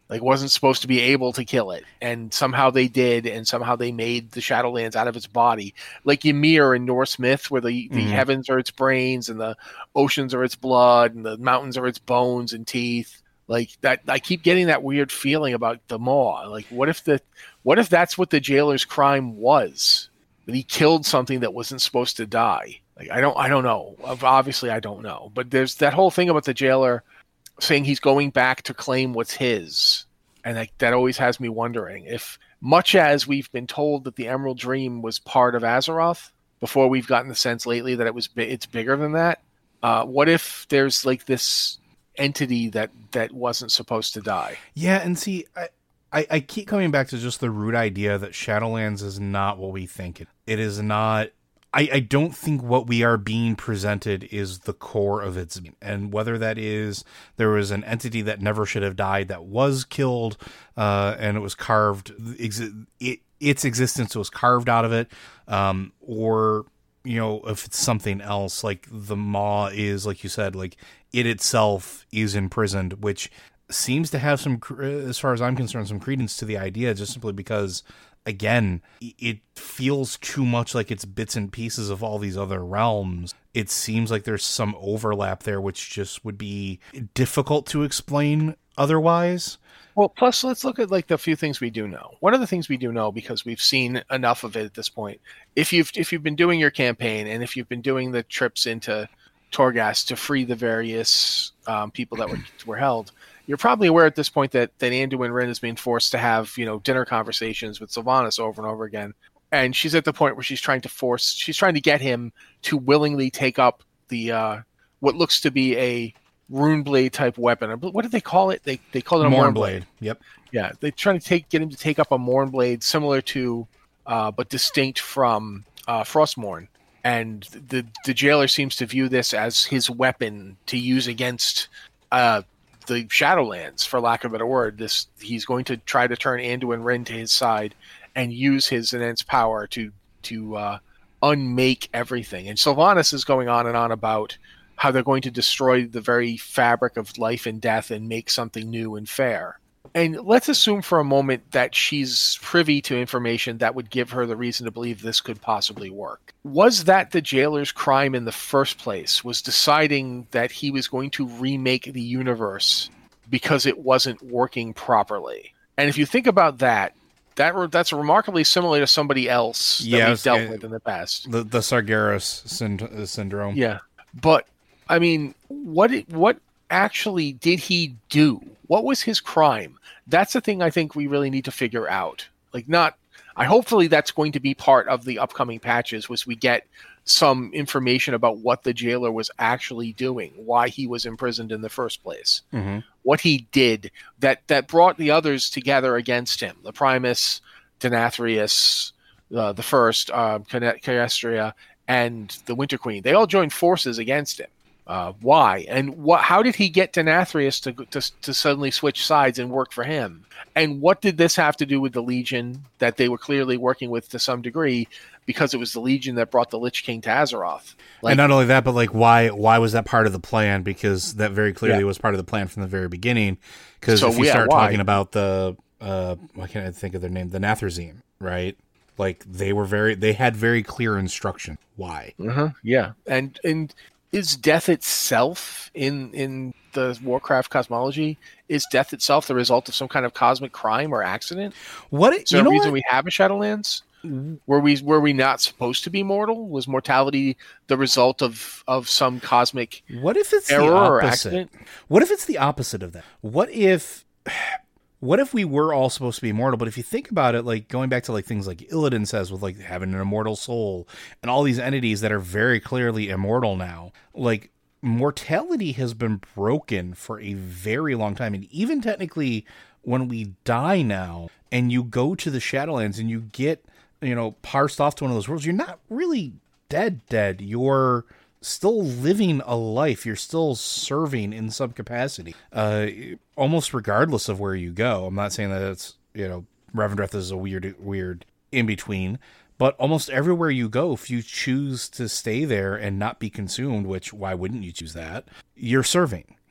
like wasn't supposed to be able to kill it, and somehow they did, and somehow they made the Shadowlands out of its body, like Ymir in Norse myth, where the, the mm-hmm. heavens are its brains, and the oceans are its blood, and the mountains are its bones and teeth. Like that, I keep getting that weird feeling about the Maw. Like, what if the, what if that's what the jailer's crime was? That he killed something that wasn't supposed to die. Like, I don't, I don't know. Obviously, I don't know. But there's that whole thing about the jailer saying he's going back to claim what's his, and that, that always has me wondering if, much as we've been told that the Emerald Dream was part of Azeroth, before we've gotten the sense lately that it was, it's bigger than that. Uh, what if there's like this entity that that wasn't supposed to die? Yeah, and see, I, I, I keep coming back to just the root idea that Shadowlands is not what we think it. It is not. I, I don't think what we are being presented is the core of its, and whether that is there was an entity that never should have died that was killed, uh, and it was carved. Exi- it, its existence was carved out of it, um, or you know, if it's something else, like the Maw is, like you said, like it itself is imprisoned, which seems to have some, as far as I'm concerned, some credence to the idea, just simply because, again, it feels too much like it's bits and pieces of all these other realms. It seems like there's some overlap there, which just would be difficult to explain otherwise. Well, plus let's look at like the few things we do know. One of the things we do know, because we've seen enough of it at this point, if you've if you've been doing your campaign, and if you've been doing the trips into Torghast to free the various um, people that were were held, you're probably aware at this point that that Anduin Wrynn is being forced to have, you know, dinner conversations with Sylvanas over and over again, and she's at the point where she's trying to force, she's trying to get him to willingly take up the uh, what looks to be a Runeblade type weapon. What did they call it? They they called it a Mournblade. Blade. Yep. Yeah, they're trying to take get him to take up a Mournblade similar to, uh, but distinct from uh, Frostmourne. And the the jailer seems to view this as his weapon to use against uh, the Shadowlands, for lack of a better word. This he's going to try to turn Anduin Wrynn to his side and use his immense power to to uh, unmake everything. And Sylvanas is going on and on about how they're going to destroy the very fabric of life and death and make something new and fair. And let's assume for a moment that she's privy to information that would give her the reason to believe this could possibly work. Was that the jailer's crime in the first place, was deciding that he was going to remake the universe because it wasn't working properly? And if you think about that, that that's remarkably similar to somebody else that yeah, we've dealt uh, with in the past. The, the Sargeras synd- syndrome. Yeah. But, I mean, what what actually did he do? What was his crime? That's the thing I think we really need to figure out. Like, not, I hopefully that's going to be part of the upcoming patches, was we get some information about what the jailer was actually doing, why he was imprisoned in the first place, mm-hmm. what he did that, that brought the others together against him. The Primus, Denathrius, uh, the First, uh, Caestria, and the Winter Queen. They all joined forces against him. Uh, why? And what? How did he get Denathrius to, to to suddenly switch sides and work for him? And what did this have to do with the Legion that they were clearly working with to some degree, because it was the Legion that brought the Lich King to Azeroth? Like, and not only that, but like why why was that part of the plan? Because that very clearly yeah. was part of the plan from the very beginning. Because so, if you yeah, start why? talking about the uh, why can't I think of their name? The Nathrezim, right? Like they were very they had very clear instruction. Why? Uh-huh. Yeah, and and. Is death itself in in the Warcraft cosmology? Is death itself the result of some kind of cosmic crime or accident? What is there you know a reason what? we have a Shadowlands? Were we were we not supposed to be mortal? Was mortality the result of, of some cosmic what if it's error the or opposite? accident? What if it's the opposite of that? What if what if we were all supposed to be immortal? But if you think about it, like going back to like things like Illidan says with like having an immortal soul and all these entities that are very clearly immortal now, like mortality has been broken for a very long time. And even technically when we die now and you go to the Shadowlands and you get, you know, parsed off to one of those worlds, you're not really dead dead. You're still living a life. You're still serving in some capacity, uh, almost regardless of where you go. I'm not saying that it's, you know, Revendreth is a weird, weird in between, but almost everywhere you go, if you choose to stay there and not be consumed, which why wouldn't you choose that? You're serving.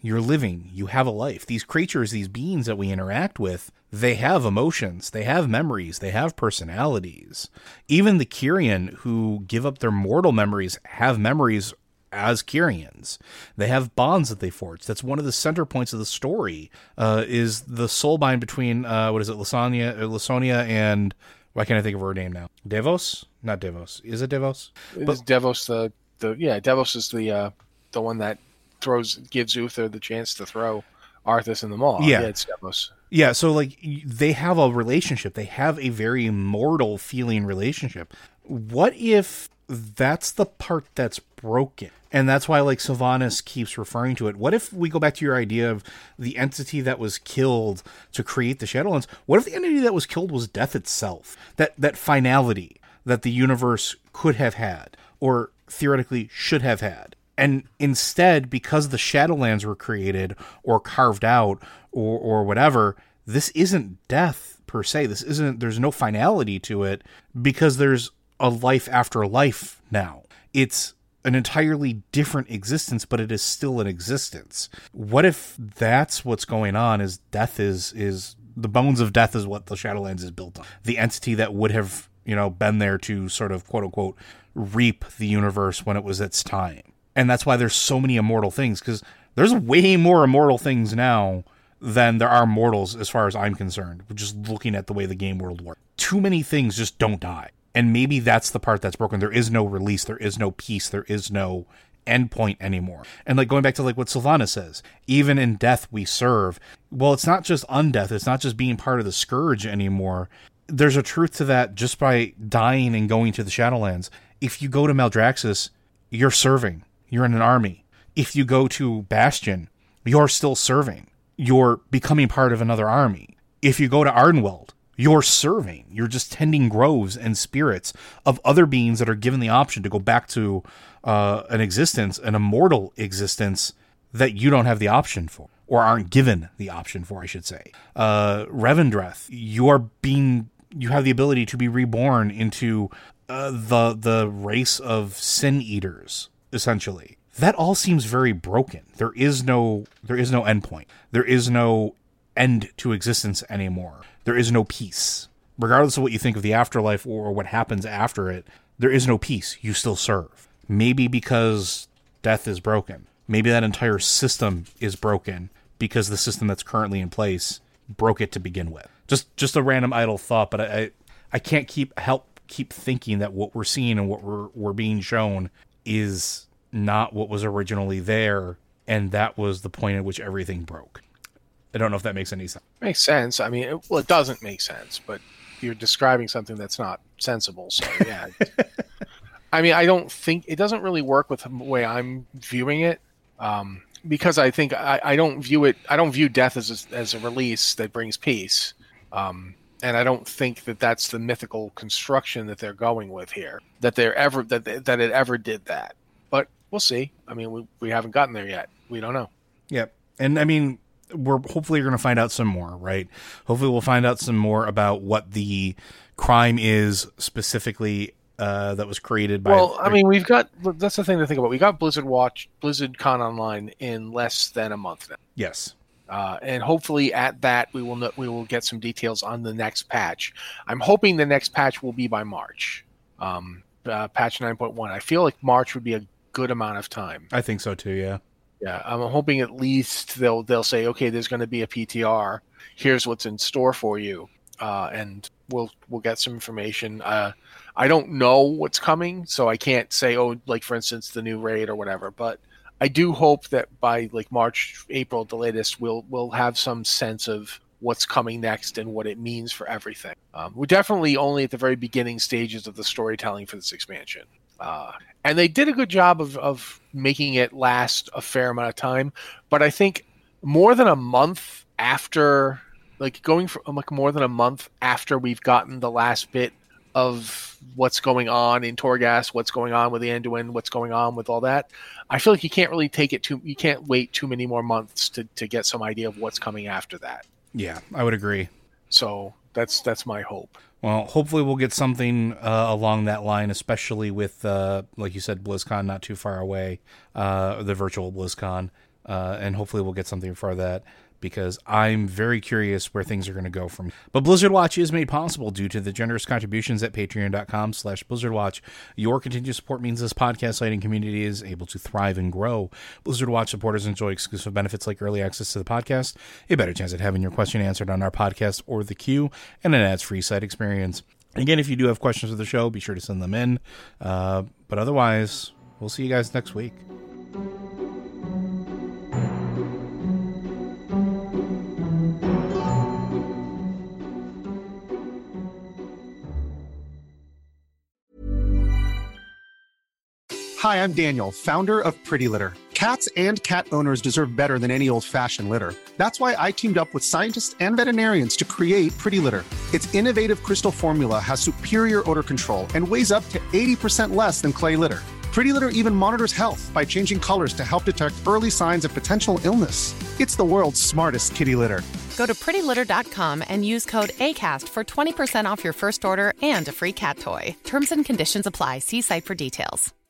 You're living. You have a life. These creatures, these beings that we interact with, they have emotions. They have memories. They have personalities. Even the Kyrian who give up their mortal memories have memories as Kyrians. They have bonds that they forge. That's one of the center points of the story, uh, is the soul bind between, uh, what is it, Lasonia, Lasonia and, why can't I think of her name now? Devos? Not Devos. Is it Devos? Is But, Devos the, the yeah, Devos is the uh, the one that throws gives Uther the chance to throw Arthas in the maw. Yeah. yeah, it's Devos. yeah, so like they have a relationship. They have a very mortal feeling relationship. What if that's the part that's broken? And that's why like Sylvanas keeps referring to it. What if we go back to your idea of the entity that was killed to create the Shadowlands? What if the entity that was killed was death itself? That that finality that the universe could have had, or theoretically should have had. And instead, because the Shadowlands were created or carved out or or whatever, this isn't death per se. This isn't, there's no finality to it because there's a life after life now. It's an entirely different existence, but it is still an existence. What if that's what's going on, is death is, is the bones of death is what the Shadowlands is built on. The entity that would have, you know, been there to sort of quote unquote reap the universe when it was its time. And that's why there's so many immortal things, because there's way more immortal things now than there are mortals as far as I'm concerned, just looking at the way the game world works. Too many things just don't die. And maybe that's the part that's broken. There is no release. There is no peace. There is no endpoint anymore. And like going back to like what Sylvanas says, even in death we serve. Well, it's not just undeath. It's not just being part of the Scourge anymore. There's a truth to that just by dying and going to the Shadowlands. If you go to Maldraxxus, you're serving. You're in an army. If you go to Bastion, you're still serving. You're becoming part of another army. If you go to Ardenweld, you're serving. You're just tending groves and spirits of other beings that are given the option to go back to uh, an existence, an immortal existence that you don't have the option for, or aren't given the option for, I should say. Uh, Revendreth, you are being, you have the ability to be reborn into uh, the the race of sin eaters, essentially. That all seems very broken. There is no, there is no endpoint. There is no end to existence anymore. There is no peace. Regardless of what you think of the afterlife or what happens after it, there is no peace. You still serve. Maybe because death is broken. Maybe that entire system is broken because the system that's currently in place broke it to begin with. Just just a random idle thought, but I I can't keep help keep thinking that what we're seeing and what we're we're being shown is not what was originally there, and that was the point at which everything broke. I don't know if that makes any sense. Makes sense. I mean, it, well, it doesn't make sense, but you're describing something that's not sensible. So, yeah. I mean, I don't think it doesn't really work with the way I'm viewing it, um, because I think I, I don't view it. I don't view death as a, as a release that brings peace, um, and I don't think that that's the mythical construction that they're going with here. That they're ever that they, that it ever did that. But we'll see. I mean, we we haven't gotten there yet. We don't know. Yep, and I mean, we're hopefully going to find out some more, right? Hopefully we'll find out some more about what the crime is specifically uh, that was created by... Well, I mean, we've got... That's the thing to think about. We got Blizzard Watch, Blizzard Con Online in less than a month now. Yes. Uh, and hopefully at that, we will know, we will get some details on the next patch. I'm hoping the next patch will be by March. Um, uh, patch nine point one. I feel like March would be a good amount of time. I think so too, yeah. Yeah, I'm hoping at least they'll they'll say, okay, there's going to be a P T R. Here's what's in store for you, uh, and we'll we'll get some information. Uh, I don't know what's coming, so I can't say, oh, like for instance, the new raid or whatever. But I do hope that by like March, April, at the latest, we'll we'll have some sense of what's coming next and what it means for everything. Um, we're definitely only at the very beginning stages of the storytelling for this expansion. Uh, and they did a good job of, of making it last a fair amount of time. But I think more than a month after, like going for like more than a month after we've gotten the last bit of what's going on in Torghast, what's going on with the Anduin, what's going on with all that, I feel like you can't really take it too, you can't wait too many more months to, to get some idea of what's coming after that. Yeah, I would agree. So that's that's my hope. Well, hopefully we'll get something uh, along that line, especially with, uh, like you said, BlizzCon not too far away, uh, the virtual BlizzCon. uh, and hopefully we'll get something for that, because I'm very curious where things are going to go from. But Blizzard Watch is made possible due to the generous contributions at patreon.com slash Blizzard Watch. Your continued support means this podcast site and community is able to thrive and grow. Blizzard Watch supporters enjoy exclusive benefits like early access to the podcast, a better chance at having your question answered on our podcast or the queue, and an ads-free site experience. Again, if you do have questions for the show, be sure to send them in. Uh, but otherwise, we'll see you guys next week. Hi, I'm Daniel, founder of Pretty Litter. Cats and cat owners deserve better than any old-fashioned litter. That's why I teamed up with scientists and veterinarians to create Pretty Litter. Its innovative crystal formula has superior odor control and weighs up to eighty percent less than clay litter. Pretty Litter even monitors health by changing colors to help detect early signs of potential illness. It's the world's smartest kitty litter. Go to pretty litter dot com and use code ACAST for twenty percent off your first order and a free cat toy. Terms and conditions apply. See site for details.